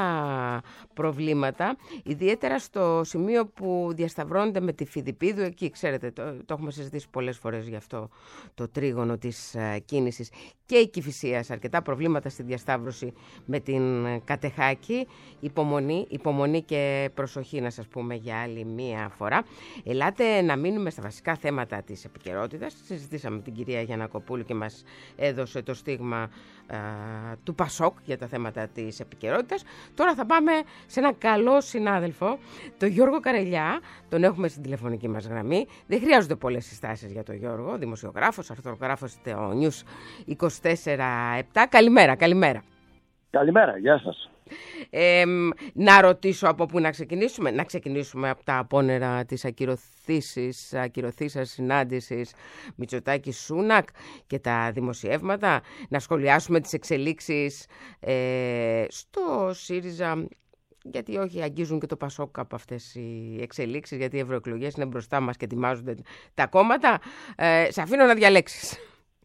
Speaker 4: προβλήματα, ιδιαίτερα στο σημείο που διασταυρώνεται με τη Φιδιππίδου. Εκεί, ξέρετε, το, το έχουμε συζητήσει πολλές φορές γι' αυτό το τρίγωνο της uh, κίνησης. Και η Κηφισίας, αρκετά προβλήματα στη διασταύρωση με την Κατεχάκη. Υπομονή, υπομονή και προσοχή, να σας πούμε για άλλη μία φορά. Ελάτε να μείνουμε στα βασικά θέματα της επικαιρότητας. Συζητήσαμε με την κυρία Γιαννακοπούλου και μας έδωσε το στίγμα uh, του Πασόκ για τα θέματα της επικαιρότητας. Τώρα θα πάμε σε ένα καλό συνάδελφο, τον Γιώργο Καρελιά. Τον έχουμε στην τηλεφωνική μας γραμμή. Δεν χρειάζονται πολλές συστάσεις για τον Γιώργο. Δημοσιογράφος, αρθρογράφος στο News είκοσι τέσσερα επτά. Καλημέρα, καλημέρα.
Speaker 5: Καλημέρα, γεια σας.
Speaker 4: Ε, να ρωτήσω από πού να ξεκινήσουμε. Να ξεκινήσουμε από τα απόνερα της ακυρωθήσης, ακυρωθήσας συνάντησης Μητσοτάκη-Σούνακ και τα δημοσιεύματα. Να σχολιάσουμε τις εξελίξεις ε, στο ΣΥΡΙΖΑ. Γιατί όχι, αγγίζουν και το Πασόκ από αυτές οι εξελίξεις, γιατί οι ευρωεκλογές είναι μπροστά μας και ετοιμάζονται τα κόμματα. Ε, σε αφήνω να διαλέξεις.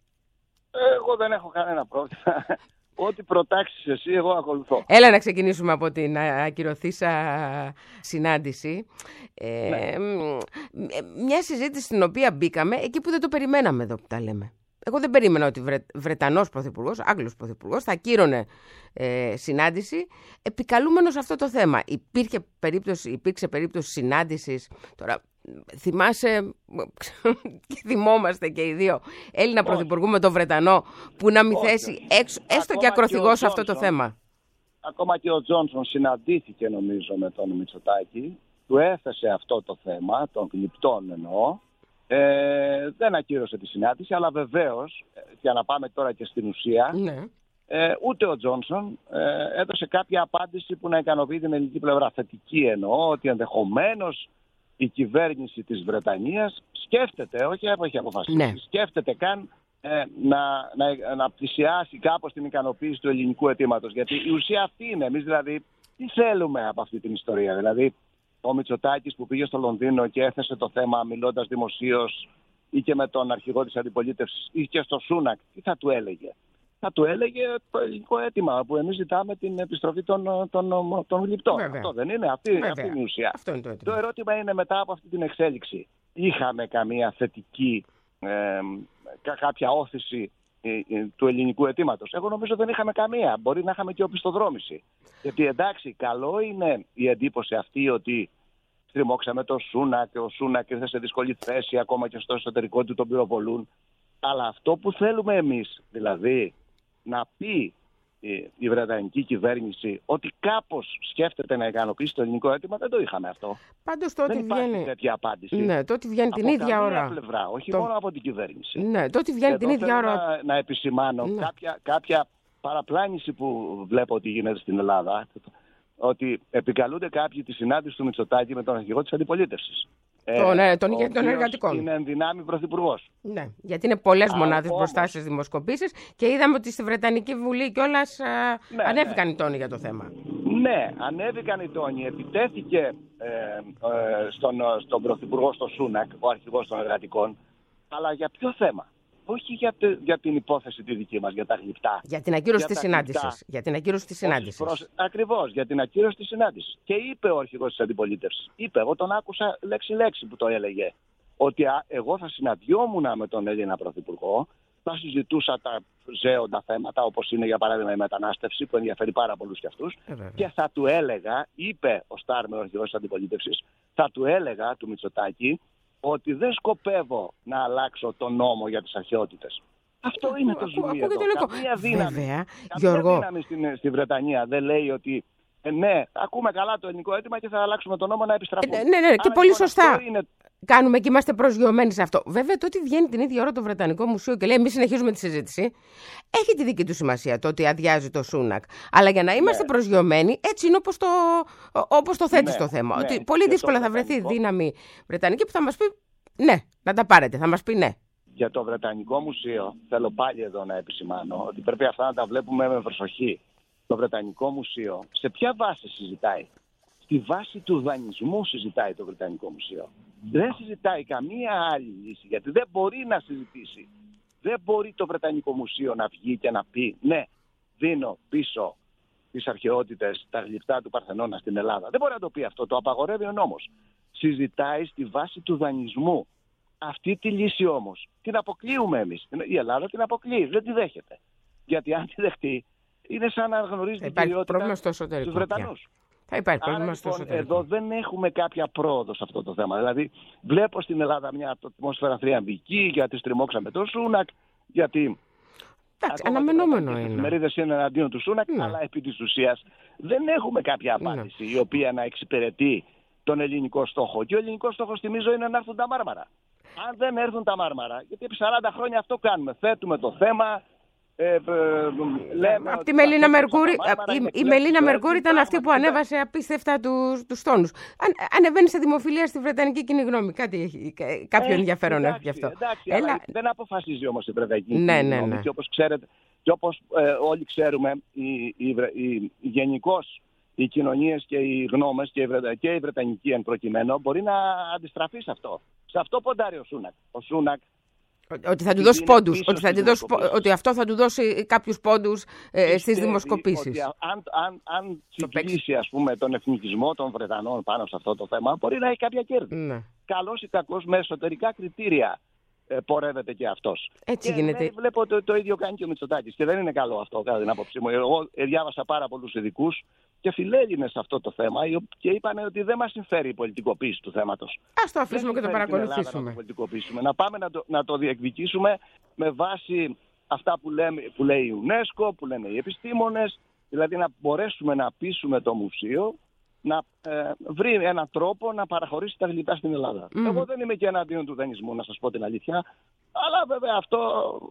Speaker 5: Εγώ δεν έχω κανένα πρόβλημα. Ό,τι προτάξεις εσύ, εγώ ακολουθώ.
Speaker 4: Έλα να ξεκινήσουμε από την ακυρωθήσα συνάντηση. Ε, ναι. Μια συζήτηση στην οποία μπήκαμε εκεί που δεν το περιμέναμε εδώ που τα λέμε. Εγώ δεν περίμενα ότι Βρε, Βρετανός Πρωθυπουργός, Άγγλος Πρωθυπουργός θα ακύρωνε ε, συνάντηση επικαλούμενος αυτό το θέμα. Υπήρχε περίπτωση, υπήρξε περίπτωση συνάντησης, τώρα θυμάσαι και θυμόμαστε και οι δύο, Έλληνα Πρωθυπουργού με τον Βρετανό, που να μην θέσει έξω, έστω και ακροθυγός αυτό το θέμα.
Speaker 5: Ακόμα και ο Τζόνσον συναντήθηκε νομίζω με τον Μητσοτάκη, του έθεσε αυτό το θέμα, των γλυπτών εννοώ. Ε, δεν ακύρωσε τη συνάντηση, αλλά βεβαίως, για να πάμε τώρα και στην ουσία,
Speaker 4: ναι.
Speaker 5: ε, ούτε ο Τζόνσον ε, έδωσε κάποια απάντηση που να ικανοποιεί την ελληνική πλευρά. Θετική εννοώ, ότι ενδεχομένως η κυβέρνηση της Βρετανίας σκέφτεται, όχι έχει αποφασίσει,
Speaker 4: ναι.
Speaker 5: σκέφτεται καν ε, να, να, να πλησιάσει κάπως την ικανοποίηση του ελληνικού αιτήματος. Γιατί η ουσία αυτή είναι. Εμείς δηλαδή τι θέλουμε από αυτή την ιστορία? Δηλαδή ο Μητσοτάκης που πήγε στο Λονδίνο και έθεσε το θέμα μιλώντας δημοσίως ή και με τον αρχηγό της αντιπολίτευσης ή και στο Σούνακ, τι θα του έλεγε? Θα του έλεγε το ελληνικό αίτημα που εμείς ζητάμε την επιστροφή των, των, των γλυπτών. Αυτό δεν είναι? Αυτή, αυτή είναι η ουσία.
Speaker 4: Αυτό είναι το,
Speaker 5: το ερώτημα είναι, μετά από αυτή την εξέλιξη, είχαμε καμία θετική, ε, κάποια όθηση ε, ε, του ελληνικού αιτήματος? Εγώ νομίζω δεν είχαμε καμία. Μπορεί να είχαμε και οπισθοδρόμηση. Γιατί εντάξει, καλό είναι η εντύπωση αυτή ότι στριμώξαμε το Σούνακ και ο Σούνακ ήρθε σε δύσκολη θέση, ακόμα και στο εσωτερικό του τον πυροβολούν. Αλλά αυτό που θέλουμε εμείς, δηλαδή να πει η Βρετανική κυβέρνηση ότι κάπως σκέφτεται να ικανοποιήσει το ελληνικό αίτημα, δεν το είχαμε αυτό.
Speaker 4: Πάντως τότε
Speaker 5: δεν υπάρχει
Speaker 4: βγαίνει
Speaker 5: τέτοια απάντηση.
Speaker 4: Ναι, τότε βγαίνει
Speaker 5: από
Speaker 4: την ίδια ώρα.
Speaker 5: Πλευρά, όχι
Speaker 4: το...
Speaker 5: μόνο από την κυβέρνηση.
Speaker 4: Ναι, τότε βγαίνει
Speaker 5: Εδώ
Speaker 4: την ίδια ώρα.
Speaker 5: Να, να επισημάνω ναι. κάποια, κάποια παραπλάνηση που βλέπω ότι γίνεται στην Ελλάδα. Ότι επικαλούνται κάποιοι τη συνάντηση του Μητσοτάκη με τον αρχηγό της αντιπολίτευσης.
Speaker 4: Το, ναι, τον,
Speaker 5: ο
Speaker 4: των εργατικών.
Speaker 5: Είναι ενδυνάμει πρωθυπουργός.
Speaker 4: Ναι, γιατί είναι πολλές μονάδες
Speaker 5: όμως...
Speaker 4: μπροστά στις δημοσκοπήσεις και είδαμε ότι στη Βρετανική Βουλή κιόλας ναι, ανέβηκαν ναι. οι τόνοι για το θέμα.
Speaker 5: Ναι, ανέβηκαν οι τόνοι. Επιτέθηκε ε, ε, στον, στον πρωθυπουργό, στο Σούνακ, ο αρχηγός των εργατικών, Αλλά για ποιο θέμα? Όχι για, τε, για την υπόθεση τη δική μας, για τα γλυπτά.
Speaker 4: Για την ακύρωση
Speaker 5: για
Speaker 4: της
Speaker 5: τα
Speaker 4: συνάντησης.
Speaker 5: γλυπτά.
Speaker 4: Για την ακύρωση της συνάντησης.
Speaker 5: Προς... Ακριβώς, για την ακύρωση της συνάντησης. Και είπε ο αρχηγός της αντιπολίτευσης. Είπε, εγώ τον άκουσα λέξη-λέξη που το έλεγε. Ότι α, εγώ θα συναντιόμουν με τον Έλληνα Πρωθυπουργό, θα συζητούσα τα ζέοντα θέματα, όπως είναι για παράδειγμα η μετανάστευση, που ενδιαφέρει πάρα πολλούς κι αυτούς,
Speaker 4: ε,
Speaker 5: και θα του έλεγα, είπε ο Στάρμε, ο αρχηγός της αντιπολίτευσης, θα του έλεγα, του Μητσοτάκη, ότι δεν σκοπεύω να αλλάξω τον νόμο για τις αρχαιότητες. Αυτό είναι το ζουμί εδώ. Καμία δύναμη,
Speaker 4: Βέβαια,
Speaker 5: καμία
Speaker 4: Γιώργο...
Speaker 5: δύναμη στην, στη Βρετανία δεν λέει ότι ε, ναι, ακούμε καλά το ελληνικό αίτημα και θα αλλάξουμε τον νόμο να επιστραφούμε.
Speaker 4: Ε, ναι, ναι, ναι, και
Speaker 5: Άρα,
Speaker 4: πολύ
Speaker 5: λοιπόν,
Speaker 4: σωστά.
Speaker 5: είναι...
Speaker 4: Κάνουμε και είμαστε προσγειωμένοι σε αυτό. Βέβαια, το ότι βγαίνει την ίδια ώρα το Βρετανικό Μουσείο και λέει εμείς συνεχίζουμε τη συζήτηση, έχει τη δική του σημασία το ότι αδειάζει το Σούνακ. Αλλά για να είμαστε ναι. προσγειωμένοι, έτσι είναι όπως το, όπως το θέτει ναι, το θέμα. Ναι. Ότι πολύ δύσκολα θα βρεθεί δύναμη Βρετανική που θα μας πει ναι, να τα πάρετε. Θα μας πει ναι.
Speaker 5: Για το Βρετανικό Μουσείο, θέλω πάλι εδώ να επισημάνω ότι πρέπει αυτά να τα βλέπουμε με προσοχή. Το Βρετανικό Μουσείο, σε ποια βάση συζητάει? Στη βάση του δανεισμού συζητάει το Βρετανικό Μουσείο. Δεν συζητάει καμία άλλη λύση, γιατί δεν μπορεί να συζητήσει. Δεν μπορεί το Βρετανικό Μουσείο να βγει και να πει ναι, δίνω πίσω τις αρχαιότητες, τα γλυπτά του Παρθενώνα στην Ελλάδα. Δεν μπορεί να το πει αυτό, το απαγορεύει ο νόμος. Συζητάει στη βάση του δανεισμού. Αυτή τη λύση όμως την αποκλείουμε εμείς. Η Ελλάδα την αποκλείει, δεν τη δέχεται. Γιατί αν τη δεχτεί, είναι σαν να γνωρίζει την κυριότητα στους Βρετανούς.
Speaker 4: Θα υπάρχει
Speaker 5: Άρα,
Speaker 4: πρόβλημα
Speaker 5: λοιπόν,
Speaker 4: στο εσωτερικό.
Speaker 5: εδώ δεν έχουμε κάποια πρόοδο σε αυτό το θέμα. Δηλαδή, βλέπω στην Ελλάδα μια ατμόσφαιρα θριαμβική, γιατί στριμώξαμε τον Σούνακ, γιατί.
Speaker 4: Εντάξει, αναμενόμενο είναι. Οι
Speaker 5: εφημερίδες είναι εναντίον του Σούνακ, ναι. Αλλά επί της ουσίας δεν έχουμε κάποια απάντηση ναι. η οποία να εξυπηρετεί τον ελληνικό στόχο. Και ο ελληνικός στόχος, θυμίζω, είναι να έρθουν τα Μάρμαρα. Αν δεν έρθουν τα Μάρμαρα, γιατί επί σαράντα χρόνια αυτό κάνουμε. Θέτουμε το θέμα. Ε, ε, λέμε
Speaker 4: από τη Μελίνα Μερκούρη, η, η Μελίνα Μερκούρη ήταν αυτή που ανέβασε απίστευτα τους, τους τόνους. Αν, ανεβαίνει σε δημοφιλία στη Βρετανική κοινή γνώμη. Κάτι έχει, κάποιο ε, ενδιαφέρον έχει γι' αυτό.
Speaker 5: Εντάξει, Έλα... αλλά δεν αποφασίζει όμως η Βρετανική
Speaker 4: ναι,
Speaker 5: κοινή
Speaker 4: ναι,
Speaker 5: γνώμη.
Speaker 4: ναι.
Speaker 5: Και όπως ξέρετε, και όπως ε, όλοι ξέρουμε, η, η, η, η, γενικώς οι κοινωνίες και οι γνώμες και η, Βρετα... και η Βρετανική εν προκειμένου μπορεί να αντιστραφεί σε αυτό. Σε αυτό ποντάρει ο Σούνακ. Ο Σούνακ
Speaker 4: Ότι θα του δώσει πόντους, ότι, θα δώσει, ότι αυτό θα του δώσει κάποιους πόντους ε, στις δημοσκοπήσεις.
Speaker 5: Ότι αν αν, αν συγκλήσει, ας πούμε, τον εθνικισμό των Βρετανών πάνω σε αυτό το θέμα, μπορεί να έχει κάποια κέρδη.
Speaker 4: Ναι.
Speaker 5: Καλώς ή κακώς, με εσωτερικά κριτήρια ε, πορεύεται και αυτός.
Speaker 4: Έτσι
Speaker 5: και
Speaker 4: γίνεται.
Speaker 5: Ναι, βλέπω ότι το, το ίδιο κάνει και ο Μητσοτάκης. Και δεν είναι καλό αυτό, κατά την άποψή μου. Εγώ διάβασα πάρα πολλούς ειδικούς και φιλέλληνες σε αυτό το θέμα και είπαν ότι δεν μας συμφέρει η πολιτικοποίηση του θέματος.
Speaker 4: Ας το αφήσουμε και το παρακολουθήσουμε.
Speaker 5: Να το πολιτικοποιήσουμε. Να πάμε να το, να το διεκδικήσουμε με βάση αυτά που, λέμε, που λέει η UNESCO, που λένε οι επιστήμονες, δηλαδή να μπορέσουμε να πείσουμε το μουσείο να ε, βρει έναν τρόπο να παραχωρήσει τα γλυπτά στην Ελλάδα. Mm. Εγώ δεν είμαι και εναντίον του δανεισμού, να σας πω την αλήθεια, αλλά βέβαια αυτό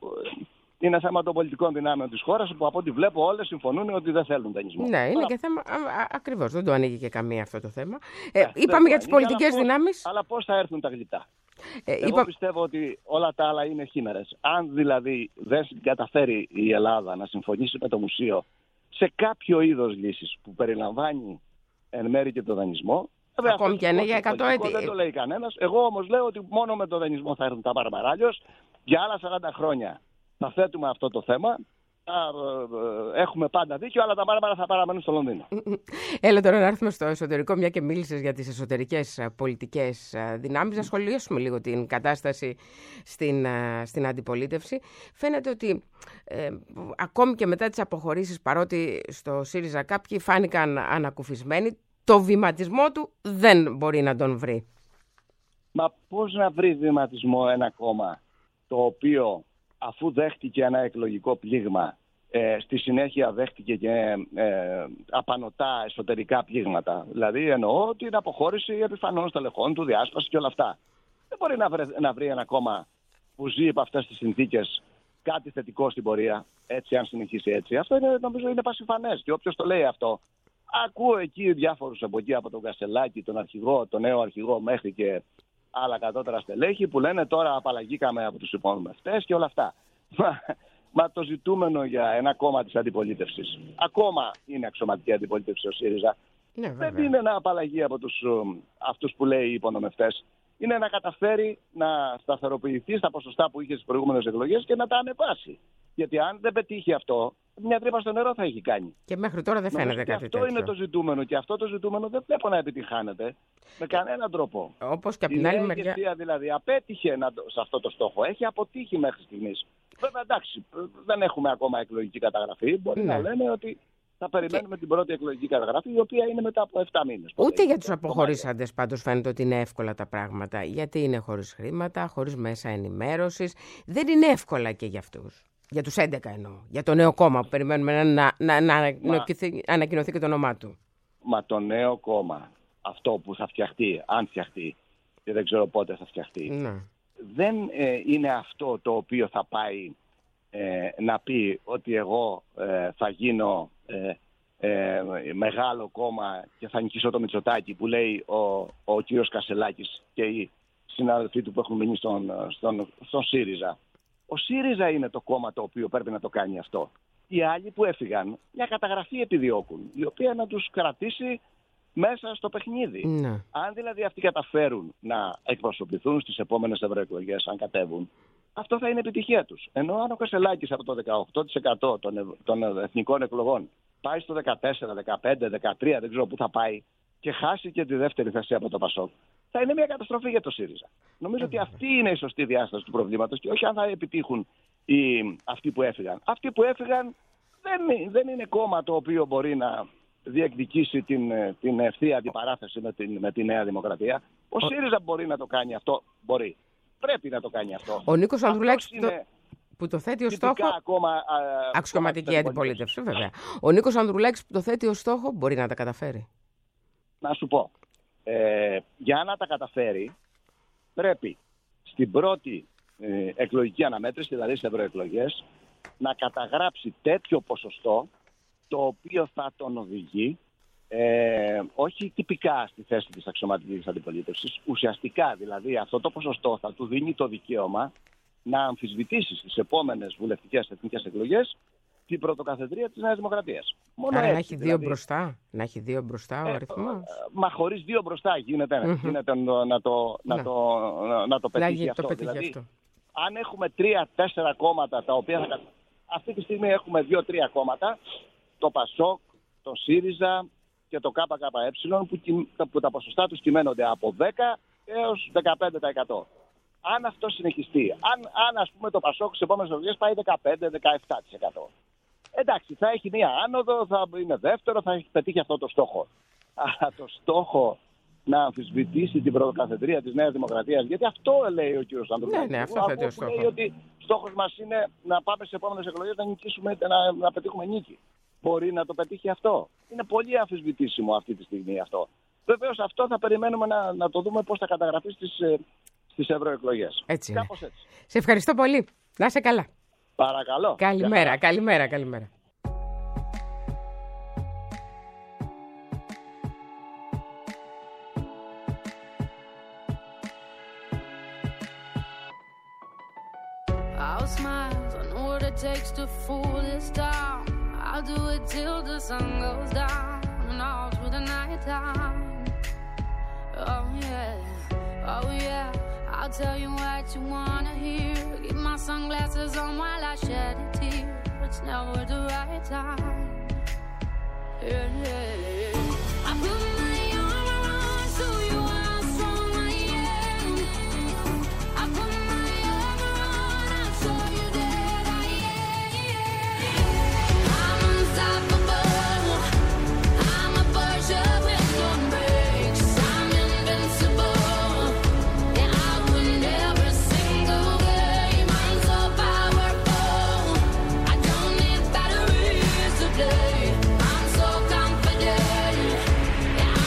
Speaker 5: είναι θέμα των πολιτικών δυνάμεων της χώρας, που από ό,τι βλέπω όλες συμφωνούν ότι δεν θέλουν δανεισμό.
Speaker 4: Ναι, είναι Άρα... και θέμα, ακριβώς, δεν το ανοίγει και καμία αυτό το θέμα. Ε, ε, είπαμε για τις πολιτικές
Speaker 5: αλλά
Speaker 4: δυνάμεις.
Speaker 5: Πώς, αλλά πώς θα έρθουν τα γλυπτά.
Speaker 4: Ε,
Speaker 5: Εγώ
Speaker 4: είπα...
Speaker 5: πιστεύω ότι όλα τα άλλα είναι χήμερες. Αν δηλαδή δεν καταφέρει η Ελλάδα να συμφωνήσει με το μουσείο σε κάποιο είδος λύσης που περιλαμβάνει εν μέρει και το δανεισμό.
Speaker 4: Ακόμη και αν είναι για εκατό έτη.
Speaker 5: Δεν το λέει κανένας. Εγώ όμως λέω ότι μόνο με το δανεισμό θα έρθουν τα Μάρμαρα. Αλλιώς για άλλα σαράντα χρόνια θα θέτουμε αυτό το θέμα. Θα έχουμε πάντα δίκιο, αλλά τα Μάρμαρα θα παραμένουν στο Λονδίνο.
Speaker 4: Έλα τώρα να έρθουμε στο εσωτερικό, μια και μίλησες για τις εσωτερικές πολιτικές δυνάμεις, να σχολιάσουμε λίγο την κατάσταση στην, στην αντιπολίτευση. Φαίνεται ότι ε, ακόμη και μετά τις αποχωρήσεις, παρότι στο ΣΥΡΙΖΑ κάποιοι φάνηκαν ανακουφισμένοι, το βηματισμό του δεν μπορεί να τον βρει.
Speaker 5: Μα πώς να βρει βηματισμό ένα κόμμα το οποίο, αφού δέχτηκε ένα εκλογικό πλήγμα, ε, στη συνέχεια δέχτηκε και ε, απανωτά εσωτερικά πλήγματα. Δηλαδή εννοώ την αποχώρηση επιφανών στελεχών του, διάσπαση και όλα αυτά. Δεν μπορεί να βρει, να βρει ένα κόμμα που ζει από αυτές τις συνθήκες κάτι θετικό στην πορεία, έτσι, αν συνεχίσει έτσι. Αυτό είναι, νομίζω είναι πασιφανές, και όποιος το λέει αυτό, ακούω εκεί διάφορους από εκεί, από τον Κασελάκη, τον αρχηγό, τον νέο αρχηγό, μέχρι και άλλα κατώτερα στελέχη, που λένε τώρα απαλλαγήκαμε από τους υπονομευτές και όλα αυτά. Μα, μα το ζητούμενο για ένα κόμμα της αντιπολίτευσης, ακόμα είναι αξιωματική αντιπολίτευση ο ΣΥΡΙΖΑ,
Speaker 4: ναι,
Speaker 5: δεν είναι να απαλλαγεί από τους, αυτούς που λέει οι υπονομευτές. είναι να καταφέρει να σταθεροποιηθεί στα ποσοστά που είχε στις προηγούμενες εκλογές και να τα ανεβάσει. Γιατί αν δεν πετύχει αυτό, μια τρύπα στο νερό θα έχει κάνει.
Speaker 4: Και μέχρι τώρα δεν φαίνεται κάτι
Speaker 5: αυτό
Speaker 4: τέτοιο.
Speaker 5: Είναι το ζητούμενο και αυτό το ζητούμενο δεν βλέπω να επιτυχάνεται με κανέναν τρόπο.
Speaker 4: Όπως και από την άλλη μεριά.
Speaker 5: Η ηγεσία δηλαδή απέτυχε να, σε αυτό το στόχο. Έχει αποτύχει μέχρι στιγμής. Βέβαια εντάξει, δεν έχουμε ακόμα εκλογική καταγραφή. Μπορεί ναι. να λένε ότι θα περιμένουμε και την πρώτη εκλογική καταγραφή, η οποία είναι μετά από επτά μήνες.
Speaker 4: Ούτε για τους αποχωρήσαντες πάντως φαίνεται ότι είναι εύκολα τα πράγματα. Γιατί είναι χωρίς χρήματα, χωρίς μέσα ενημέρωσης. Δεν είναι εύκολα και για αυτούς. Για τους έντεκα εννοώ. Για το νέο κόμμα που περιμένουμε να, να, να ανακοινωθεί, ανακοινωθεί και το όνομά του.
Speaker 5: Μα το νέο κόμμα, αυτό που θα φτιαχτεί, αν φτιαχτεί, και δεν ξέρω πότε θα φτιαχτεί, ναι. δεν ε, είναι αυτό το οποίο θα πάει ε, να πει ότι εγώ ε, θα γίνω ε, ε, μεγάλο κόμμα και θα νικήσω το Μητσοτάκη, που λέει ο, ο κύριος Κασελάκης και οι συνάδελφοί του που έχουν μείνει στον, στον, στον ΣΥΡΙΖΑ. Ο ΣΥΡΙΖΑ είναι το κόμμα το οποίο πρέπει να το κάνει αυτό. Οι άλλοι που έφυγαν μια καταγραφή επιδιώκουν, η οποία να τους κρατήσει μέσα στο παιχνίδι. Ναι. Αν δηλαδή αυτοί καταφέρουν να εκπροσωπηθούν στις επόμενες ευρωεκλογές, αν κατέβουν, αυτό θα είναι επιτυχία τους. Ενώ αν ο Κασελάκης από το δεκαοκτώ τοις εκατό των, των εθνικών εκλογών πάει στο δεκατέσσερα, δεκαπέντε, δεκατρία, δεν ξέρω πού θα πάει, και χάσει και τη δεύτερη θέση από το ΠΑΣΟΚ, θα είναι μια καταστροφή για το ΣΥΡΙΖΑ. Νομίζω ότι αυτή είναι η σωστή διάσταση του προβλήματος και όχι αν θα επιτύχουν οι, αυτοί που έφυγαν. Αυτοί που έφυγαν δεν, δεν είναι κόμμα το οποίο μπορεί να διεκδικήσει την, την ευθεία αντιπαράθεση με την, με τη Νέα Δημοκρατία. Ο ΣΥΡΙΖΑ μπορεί να το κάνει αυτό. Μπορεί. Πρέπει να το κάνει αυτό.
Speaker 4: Ο Νίκος Ανδρουλάκης το... που το θέτει ως στόχο.
Speaker 5: Ακόμα,
Speaker 4: αξιωματική αντιπολίτευση, βέβαια. Ο Νίκος Ανδρουλάκης που το θέτει ως στόχο μπορεί να τα καταφέρει.
Speaker 5: Να σου πω. Ε, για να τα καταφέρει, πρέπει στην πρώτη ε, εκλογική αναμέτρηση, δηλαδή στις ευρωεκλογές, να καταγράψει τέτοιο ποσοστό το οποίο θα τον οδηγεί ε, όχι τυπικά στη θέση της αξιωματικής αντιπολίτευσης, ουσιαστικά δηλαδή αυτό το ποσοστό θα του δίνει το δικαίωμα να αμφισβητήσει στις επόμενες βουλευτικές εθνικές εκλογές την πρωτοκαθεδρία της Νέας Δημοκρατίας.
Speaker 4: Μόνο Άρα έτσι, να έχει δηλαδή, δύο μπροστά, να έχει δύο μπροστά ο αριθμός. Ε,
Speaker 5: μα χωρίς δύο μπροστά γίνεται, mm-hmm. γίνεται να, το, να, το, να το πετύχει να, αυτό. Το πετύχει δηλαδή, αυτό. Αν έχουμε τρία-τέσσερα κόμματα τα οποία θα... Αυτή τη στιγμή έχουμε δύο-τρία κόμματα, το ΠΑΣΟΚ, το ΣΥΡΙΖΑ και το ΚΚΕ, που, που τα ποσοστά τους κυμαίνονται από δέκα έως δεκαπέντε τοις εκατό. Αν αυτό συνεχιστεί, αν, αν ας πούμε το ΠΑΣΟΚ στις επόμενες εκλογές πάει δεκαπέντε με δεκαεπτά τοις εκατό. Εντάξει, θα έχει μία άνοδο, θα είναι δεύτερο, θα έχει πετύχει αυτό το στόχο. Αλλά το στόχο να αμφισβητήσει την πρωτοκαθεδρία της Νέας Δημοκρατίας, γιατί αυτό λέει ο κ. Ανδρουλάκης.
Speaker 4: Ναι, ναι, αυτό θέτει ο στόχο.
Speaker 5: Λέει ότι στόχος μας είναι να πάμε στις επόμενες εκλογές να νικήσουμε, να, να πετύχουμε νίκη. Μπορεί να το πετύχει αυτό. Είναι πολύ αμφισβητήσιμο αυτή τη στιγμή αυτό. Βεβαίως αυτό θα περιμένουμε να, να το δούμε πώς θα καταγραφεί στις, στις ευρωεκλογές.
Speaker 4: Έτσι είναι.
Speaker 5: Κάπως έτσι.
Speaker 4: Σε ευχαριστώ πολύ. Να είσαι καλά.
Speaker 5: Παρακαλώ.
Speaker 4: Καλημέρα, καλημέρα, καλημέρα.
Speaker 2: I'll smile, I know what it takes to fool this town. I'll do it till the sun goes down and all through the night time. Oh yeah, oh yeah, I'll tell you what you wanna hear. Keep my sunglasses on while I shed a tear. It's never the right time. Yeah, yeah, yeah. I put my arm around so you are strong, I am. I put my arm around, I'll show you that I am. I'm unstoppable. I'm a Porsche with no brakes. I'm invincible. Yeah, I win every single game. I'm so powerful. I don't need batteries to play. I'm so confident. Yeah,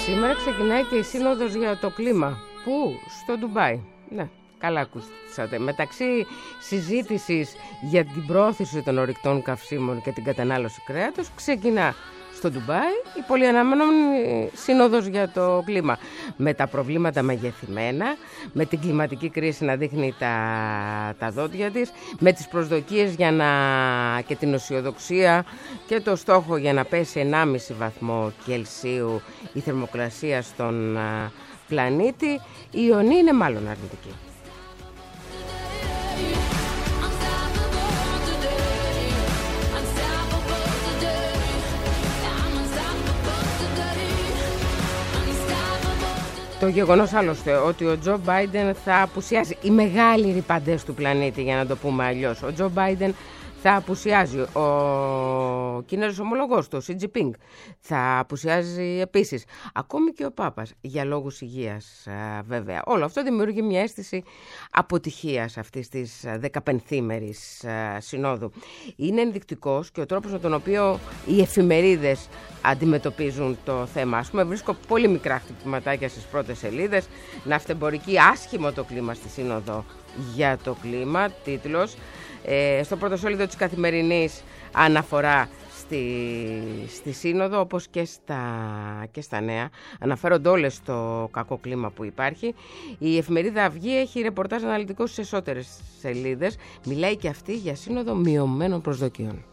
Speaker 4: Σήμερα ξεκινάει και η Σύνοδος για το κλίμα. Πού? Στο Ντουμπάι. Ναι, καλά ακούσατε. Μεταξύ συζήτησης για την πρόθεση των ορυκτών καυσίμων και την κατανάλωση κρέατος, ξεκινά στο Ντουμπάι η πολυαναμενόμενη Σύνοδος για το κλίμα. Με τα προβλήματα μεγεθυμένα, με την κλιματική κρίση να δείχνει τα, τα δόντια της, με τις προσδοκίες για να, και την αισιοδοξία και το στόχο για να πέσει ενάμιση βαθμό Κελσίου η θερμοκρασία στον α, πλανήτη. Η ιονή είναι μάλλον αρνητική. Το γεγονός άλλωστε ότι ο Τζο Μπάιντεν θα απουσιάζει, οι μεγάλοι ρυπαντές του πλανήτη για να το πούμε αλλιώς, ο Τζο Μπάιντεν θα απουσιάζει, ο Κινέζος ομολογός του, ο Σι Τζινπίνγκ, θα απουσιάζει επίσης, ακόμη και ο Πάπας, για λόγους υγείας βέβαια. Όλο αυτό δημιουργεί μια αίσθηση αποτυχίας αυτής της δεκαπενθήμερης συνόδου. Είναι ενδεικτικός και ο τρόπος με τον οποίο οι εφημερίδες αντιμετωπίζουν το θέμα. Ας πούμε, βρίσκω πολύ μικρά χτυπηματάκια στις πρώτες σελίδες. Ναυτεμπορική, άσχημο το κλίμα στη Σύνοδο για το κλίμα, τίτλος. Ε, στο πρώτο σέλιδο της Καθημερινής αναφορά στη, στη Σύνοδο, όπως και στα, και στα νέα. Αναφέρονται όλες στο κακό κλίμα που υπάρχει. Η εφημερίδα Αυγή έχει ρεπορτάζ αναλυτικό στις εσωτερικές σελίδες. Μιλάει και αυτή για Σύνοδο μειωμένων προσδοκιών.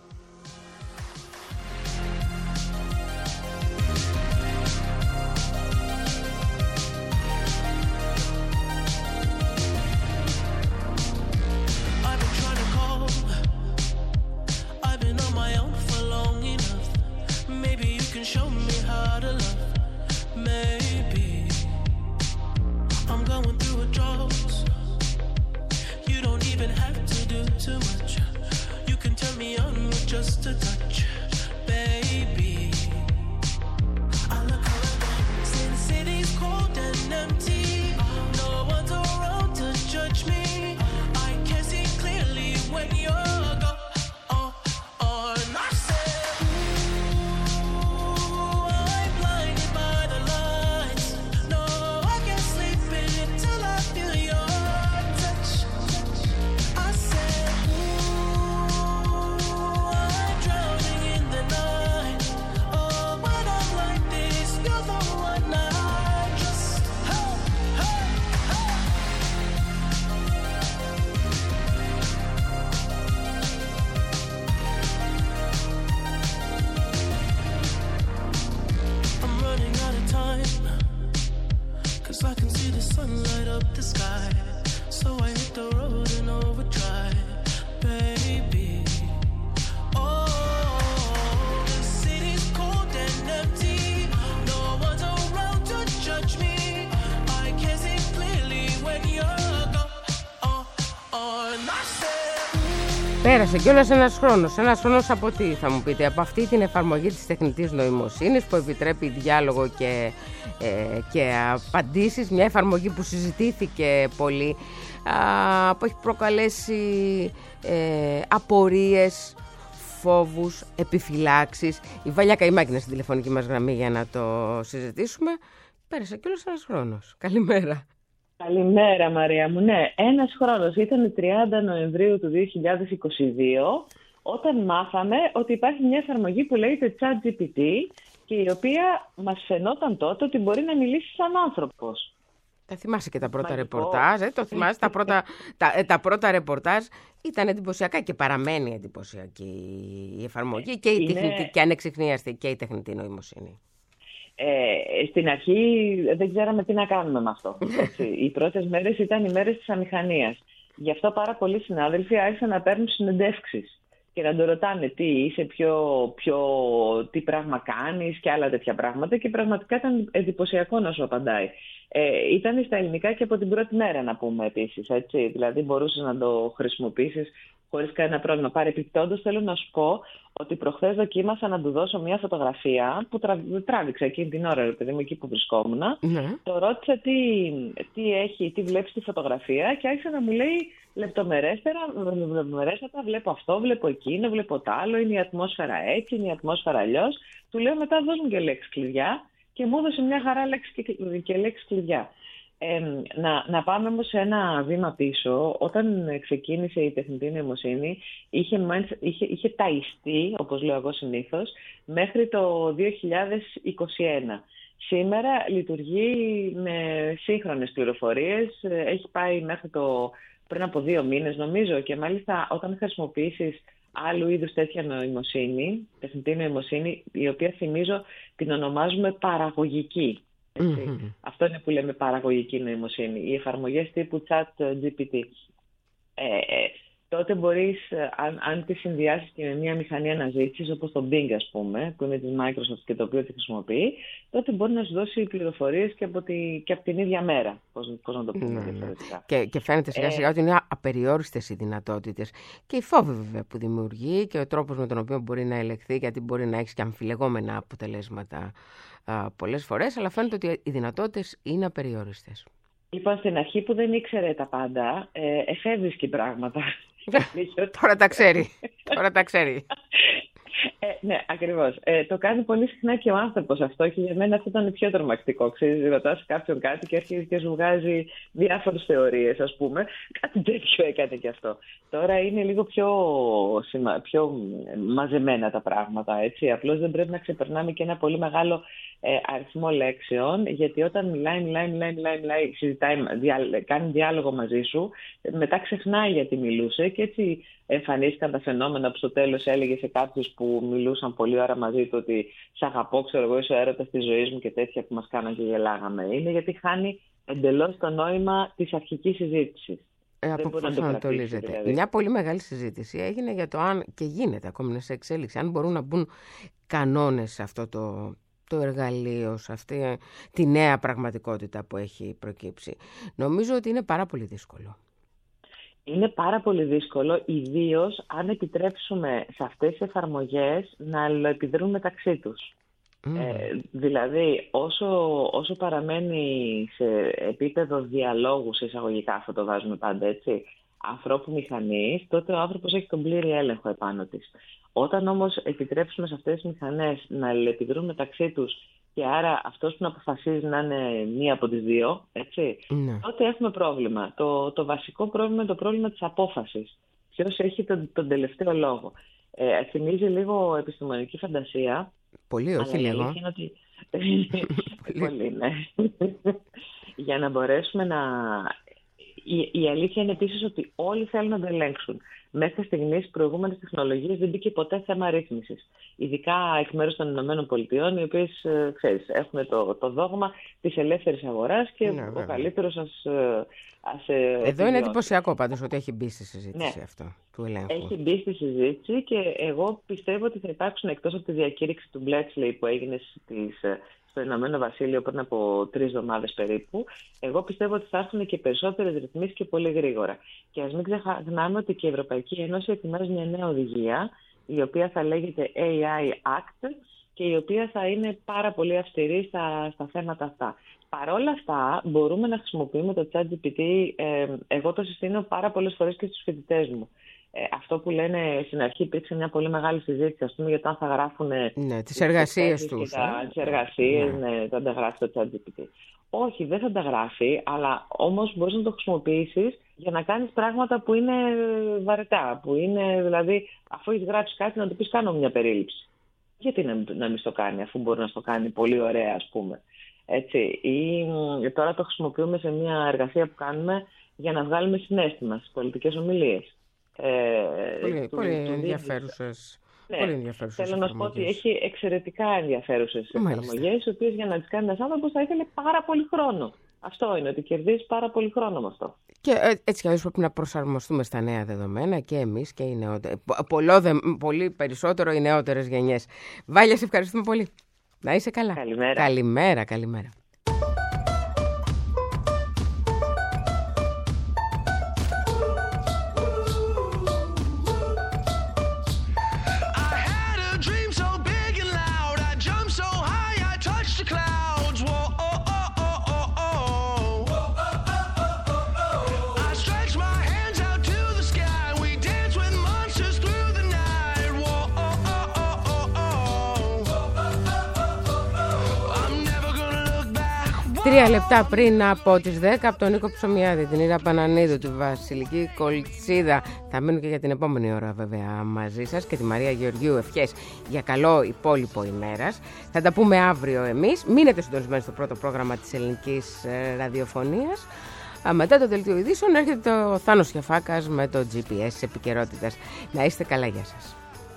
Speaker 4: Πέρασε κιόλας ένας χρόνος. Ένας χρόνος από τι θα μου πείτε? Από αυτή την εφαρμογή της τεχνητής νοημοσύνης που επιτρέπει διάλογο και, ε, και απαντήσεις. Μια εφαρμογή που συζητήθηκε πολύ, α, που έχει προκαλέσει ε, απορίες, φόβους, επιφυλάξεις. Η Βαλιά Καημάκη είναι στην τηλεφωνική μας γραμμή για να το συζητήσουμε. Πέρασε κιόλας ένας χρόνος. Καλημέρα.
Speaker 6: Καλημέρα Μαρία μου. Ναι, ένας χρόνος ήταν τριάντα Νοεμβρίου του δύο χιλιάδες είκοσι δύο, όταν μάθαμε ότι υπάρχει μια εφαρμογή που λέγεται ChatGPT και η οποία μας φαινόταν τότε ότι μπορεί να μιλήσει σαν άνθρωπος.
Speaker 4: Τα θυμάσαι και τα πρώτα Μαγικό. ρεπορτάζ, ε, το θυμάσαι τα πρώτα, τα, ε, τα πρώτα ρεπορτάζ ήταν εντυπωσιακά και παραμένει εντυπωσιακή η εφαρμογή και, η Είναι... τεχνητή, και ανεξιχνίαστη και η τεχνητή νοημοσύνη.
Speaker 6: Ε, στην αρχή δεν ξέραμε τι να κάνουμε με αυτό. Έτσι. Οι πρώτες μέρες ήταν οι μέρες της αμηχανίας. Γι' αυτό πάρα πολλοί συνάδελφοι άρχισαν να παίρνουν συνεντεύξεις και να τον ρωτάνε τι είσαι, πιο, πιο, τι πράγμα κάνεις και άλλα τέτοια πράγματα, και πραγματικά ήταν εντυπωσιακό να σου απαντάει. Ε, ήταν στα ελληνικά και από την πρώτη μέρα, να πούμε επίσης. Έτσι. Δηλαδή μπορούσες να το χρησιμοποιήσεις χωρίς κανένα πρόβλημα. Παρεπιπτόντως, θέλω να σου πω ότι προχθές δοκίμασα να του δώσω μια φωτογραφία που τράβηξα εκείνη την ώρα, ρε παιδί μου, εκεί που βρισκόμουν. Ναι. Το ρώτησα τι, τι έχει, τι βλέπει στη φωτογραφία και άρχισε να μου λέει λεπτομερέστερα, λεπτομερέστερα, βλέπω αυτό, βλέπω εκείνο, βλέπω το άλλο, είναι η ατμόσφαιρα έτσι, είναι η ατμόσφαιρα αλλιώς. Του λέω μετά δώσ' μου και λέξεις κλειδιά και μου έδωσε μια χαρά λέξη και, και λέξη κλειδιά. Ε, να, να πάμε όμως σε ένα βήμα πίσω. Όταν ξεκίνησε η τεχνητή νοημοσύνη είχε, είχε, είχε ταϊστεί, όπως λέω εγώ συνήθως, μέχρι το δύο χιλιάδες είκοσι ένα. Σήμερα λειτουργεί με σύγχρονες πληροφορίες, έχει πάει μέχρι το πριν από δύο μήνες νομίζω, και μάλιστα όταν χρησιμοποιήσεις άλλου είδους τέτοια νοημοσύνη, τεχνητή νοημοσύνη, η οποία θυμίζω την ονομάζουμε παραγωγική. Mm-hmm. Αυτό είναι που λέμε παραγωγική νοημοσύνη. Οι εφαρμογές τύπου ChatGPT. Ε, ε, τότε μπορείς, αν, αν τη συνδυάσεις και με μια μηχανή αναζήτησης, όπως το Bing ας πούμε, που είναι της Microsoft και το οποίο τη χρησιμοποιεί, τότε μπορεί να σου δώσει πληροφορίες και από, τη, και από την ίδια μέρα. Πώς, πώς να το πούμε mm-hmm. διαφορετικά. Και,
Speaker 4: και φαίνεται σιγά σιγά ε, ότι είναι απεριόριστες οι δυνατότητες. Και οι φόβοι βέβαια που δημιουργεί και ο τρόπος με τον οποίο μπορεί να ελεγχθεί, γιατί μπορεί να έχεις και αμφιλεγόμενα αποτελέσματα α, πολλές φορές, αλλά φαίνεται ότι οι δυνατότητες είναι απεριόριστες. Λοιπόν, στην αρχή που δεν ήξερε τα πάντα, ε, εφεύρισκε πράγματα. Τώρα τα ξέρει. Τώρα τα ξέρει.
Speaker 6: Ε, ναι, ακριβώς. Ε, το κάνει πολύ συχνά και ο άνθρωπος αυτό, και για μένα αυτό ήταν πιο τρομακτικό. Ξέρεις, ρωτάς κάποιον κάτι και αρχίζει και σου βγάζει διάφορες θεωρίες, ας πούμε. Κάτι τέτοιο έκανε και αυτό. Τώρα είναι λίγο πιο, πιο μαζεμένα τα πράγματα, έτσι. Απλώς δεν πρέπει να ξεπερνάμε και ένα πολύ μεγάλο ε, αριθμό λέξεων, γιατί όταν μιλάει, μιλάει, μιλάει, μιλάει, μιλάει συζητάει, διά, κάνει διάλογο μαζί σου, μετά ξεχνάει γιατί μιλούσε, και έτσι εμφανίστηκαν τα φαινόμενα που στο τέλος έλεγε σε κάποιους που μιλούσαν πολλή ώρα μαζί του ότι «Σ' αγαπώ, ξέρω εγώ, είσαι ο έρωτας της ζωής μου» και τέτοια που μας κάναν και γελάγαμε. Είναι γιατί χάνει εντελώς το νόημα της αρχικής συζήτησης.
Speaker 4: Ε, από πώς ανατολίζεται. Δηλαδή. Μια πολύ μεγάλη συζήτηση έγινε για το αν, και γίνεται ακόμη σε εξέλιξη, αν μπορούν να μπουν κανόνες σε αυτό το, το εργαλείο, σε αυτή τη νέα πραγματικότητα που έχει προκύψει. Νομίζω ότι είναι πάρα πολύ δύσκολο.
Speaker 6: Είναι πάρα πολύ δύσκολο, ιδίως αν επιτρέψουμε σε αυτές τις εφαρμογές να αλληλοεπιδρούν μεταξύ τους. Mm. Ε, δηλαδή, όσο, όσο παραμένει σε επίπεδο διαλόγου, σε εισαγωγικά, αυτό το βάζουμε πάντα έτσι, ανθρώπου μηχανής, τότε ο άνθρωπος έχει τον πλήρη έλεγχο επάνω της. Όταν όμως επιτρέψουμε σε αυτές τις μηχανές να αλληλοεπιδρούν μεταξύ τους, και άρα αυτός που να αποφασίζει να είναι μία από τις δύο, έτσι, ναι. τότε έχουμε πρόβλημα. Το, το βασικό πρόβλημα είναι το πρόβλημα της απόφασης. Ποιος έχει τον, τον τελευταίο λόγο. Ε, θυμίζει λίγο επιστημονική φαντασία.
Speaker 4: Πολύ, όχι λίγο.
Speaker 6: Ότι... Πολύ, ναι. Για να μπορέσουμε να... Η, η αλήθεια είναι επίσης ότι όλοι θέλουν να το ελέγξουν. Μέχρι στιγμής, προηγούμενες τεχνολογίες δεν μπήκε ποτέ θέμα ρύθμισης. Ειδικά εκ μέρους των ΗΠΑ, οι οποίες, ξέρεις, έχουν το, το δόγμα της ελεύθερης αγοράς και ναι, ο καλύτερος ας... ας
Speaker 4: Εδώ είναι εντυπωσιακό πάντως ότι έχει μπει στη συζήτηση ναι. αυτό του ελέγχου.
Speaker 6: Έχει μπει στη συζήτηση και εγώ πιστεύω ότι θα υπάρξουν, εκτός από τη διακήρυξη του Bletchley που έγινε στις... στο Ηνωμένο Βασίλειο πριν από τρεις εβδομάδες περίπου, εγώ πιστεύω ότι θα έρθουν και περισσότερες ρυθμίσεις και πολύ γρήγορα. Και ας μην ξεχνάμε ότι και η Ευρωπαϊκή Ένωση ετοιμάζει μια νέα οδηγία, η οποία θα λέγεται έι άι Act και η οποία θα είναι πάρα πολύ αυστηρή στα, στα θέματα αυτά. Παρ' όλα αυτά, μπορούμε να χρησιμοποιούμε το ChatGPT. Ε, εγώ το συστήνω πάρα πολλές φορές και στους φοιτητές μου. Ε, αυτό που λένε στην αρχή, υπήρξε μια πολύ μεγάλη συζήτηση, ας πούμε, για το αν θα γράφουν
Speaker 4: ναι, τις εργασίες τους.
Speaker 6: Τα, τις εργασίες, ναι. ναι, θα τα γράφει το ChatGPT. Όχι, δεν θα τα γράφει, αλλά όμως μπορείς να το χρησιμοποιήσεις για να κάνεις πράγματα που είναι βαρετά. Που είναι, δηλαδή, αφού έχεις γράψει κάτι, να του πεις κάνω μια περίληψη. Γιατί να, να μην το κάνει, αφού μπορεί να το κάνει πολύ ωραία, ας πούμε. Έτσι. Ή τώρα το χρησιμοποιούμε σε μια εργασία που κάνουμε για να βγάλουμε συναίσθημα στις πολιτικές ομιλίες.
Speaker 4: Ε, πολύ του, πολύ του ενδιαφέρουσες.
Speaker 6: Ναι,
Speaker 4: πολύ ενδιαφέρουσες
Speaker 6: θέλω να σου πω ότι έχει εξαιρετικά ενδιαφέρουσες εφαρμογές, οι οποίες για να τις κάνει ένας άνθρωπος θα ήθελε πάρα πολύ χρόνο. Αυτό είναι, ότι κερδίζει πάρα πολύ χρόνο με αυτό.
Speaker 4: Και έτσι κι αλλιώς πρέπει να προσαρμοστούμε στα νέα δεδομένα και εμείς και οι νεότεροι. Πολύ περισσότερο οι νεότερες γενιές. Βάλια, σε ευχαριστούμε πολύ. Να είσαι καλά.
Speaker 6: Καλημέρα.
Speaker 4: Καλημέρα, καλημέρα.
Speaker 3: I'm never
Speaker 4: Τρία λεπτά πριν από τις δέκα, από τον Νίκο Ψωμιάδη, την Ήρα Πανανίδου, τη Βασιλική Κολτσίδα. Θα μείνω και για την επόμενη ώρα βέβαια μαζί σας, και τη Μαρία Γεωργίου. Ευχές για καλό υπόλοιπο ημέρας. Θα τα πούμε αύριο εμείς. Μείνετε συντονισμένοι στο πρώτο πρόγραμμα της ελληνικής ραδιοφωνίας. Μετά το δελτίο ειδήσεων έρχεται το Θάνος Γιαφάκας με το τζι πι ες επικαιρότητας. Να είστε καλά, γεια σας.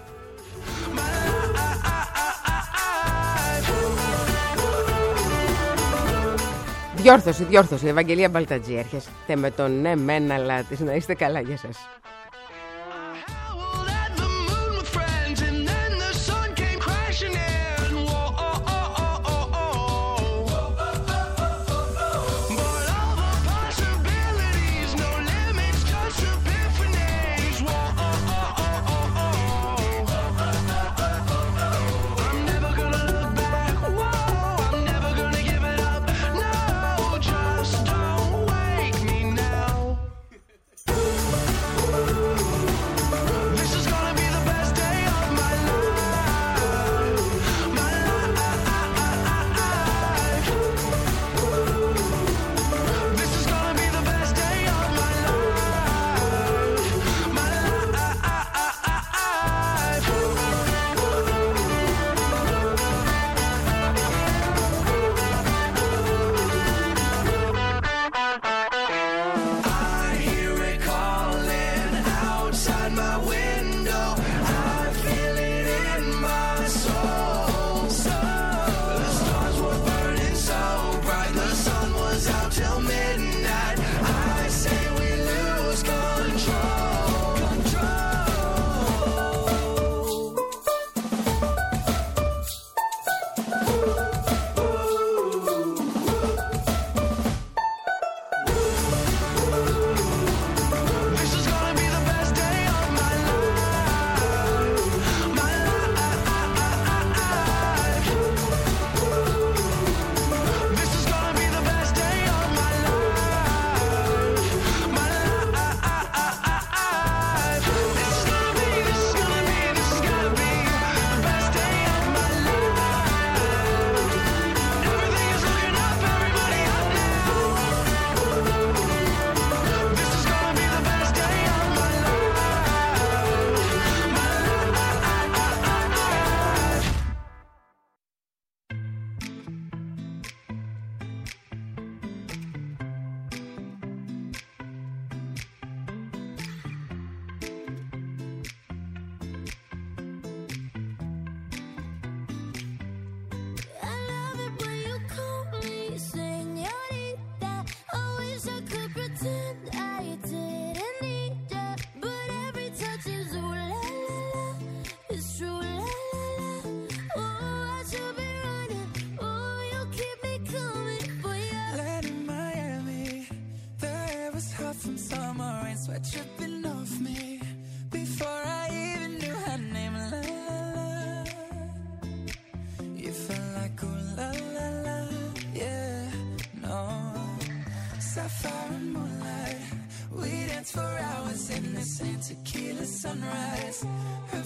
Speaker 4: Διόρθωση, διόρθωση. Ευαγγελία Μπαλτατζή. Έρχεστε με το ναι μεν αλλά της. Να είστε καλά, για σας.
Speaker 7: Tequila sunrise.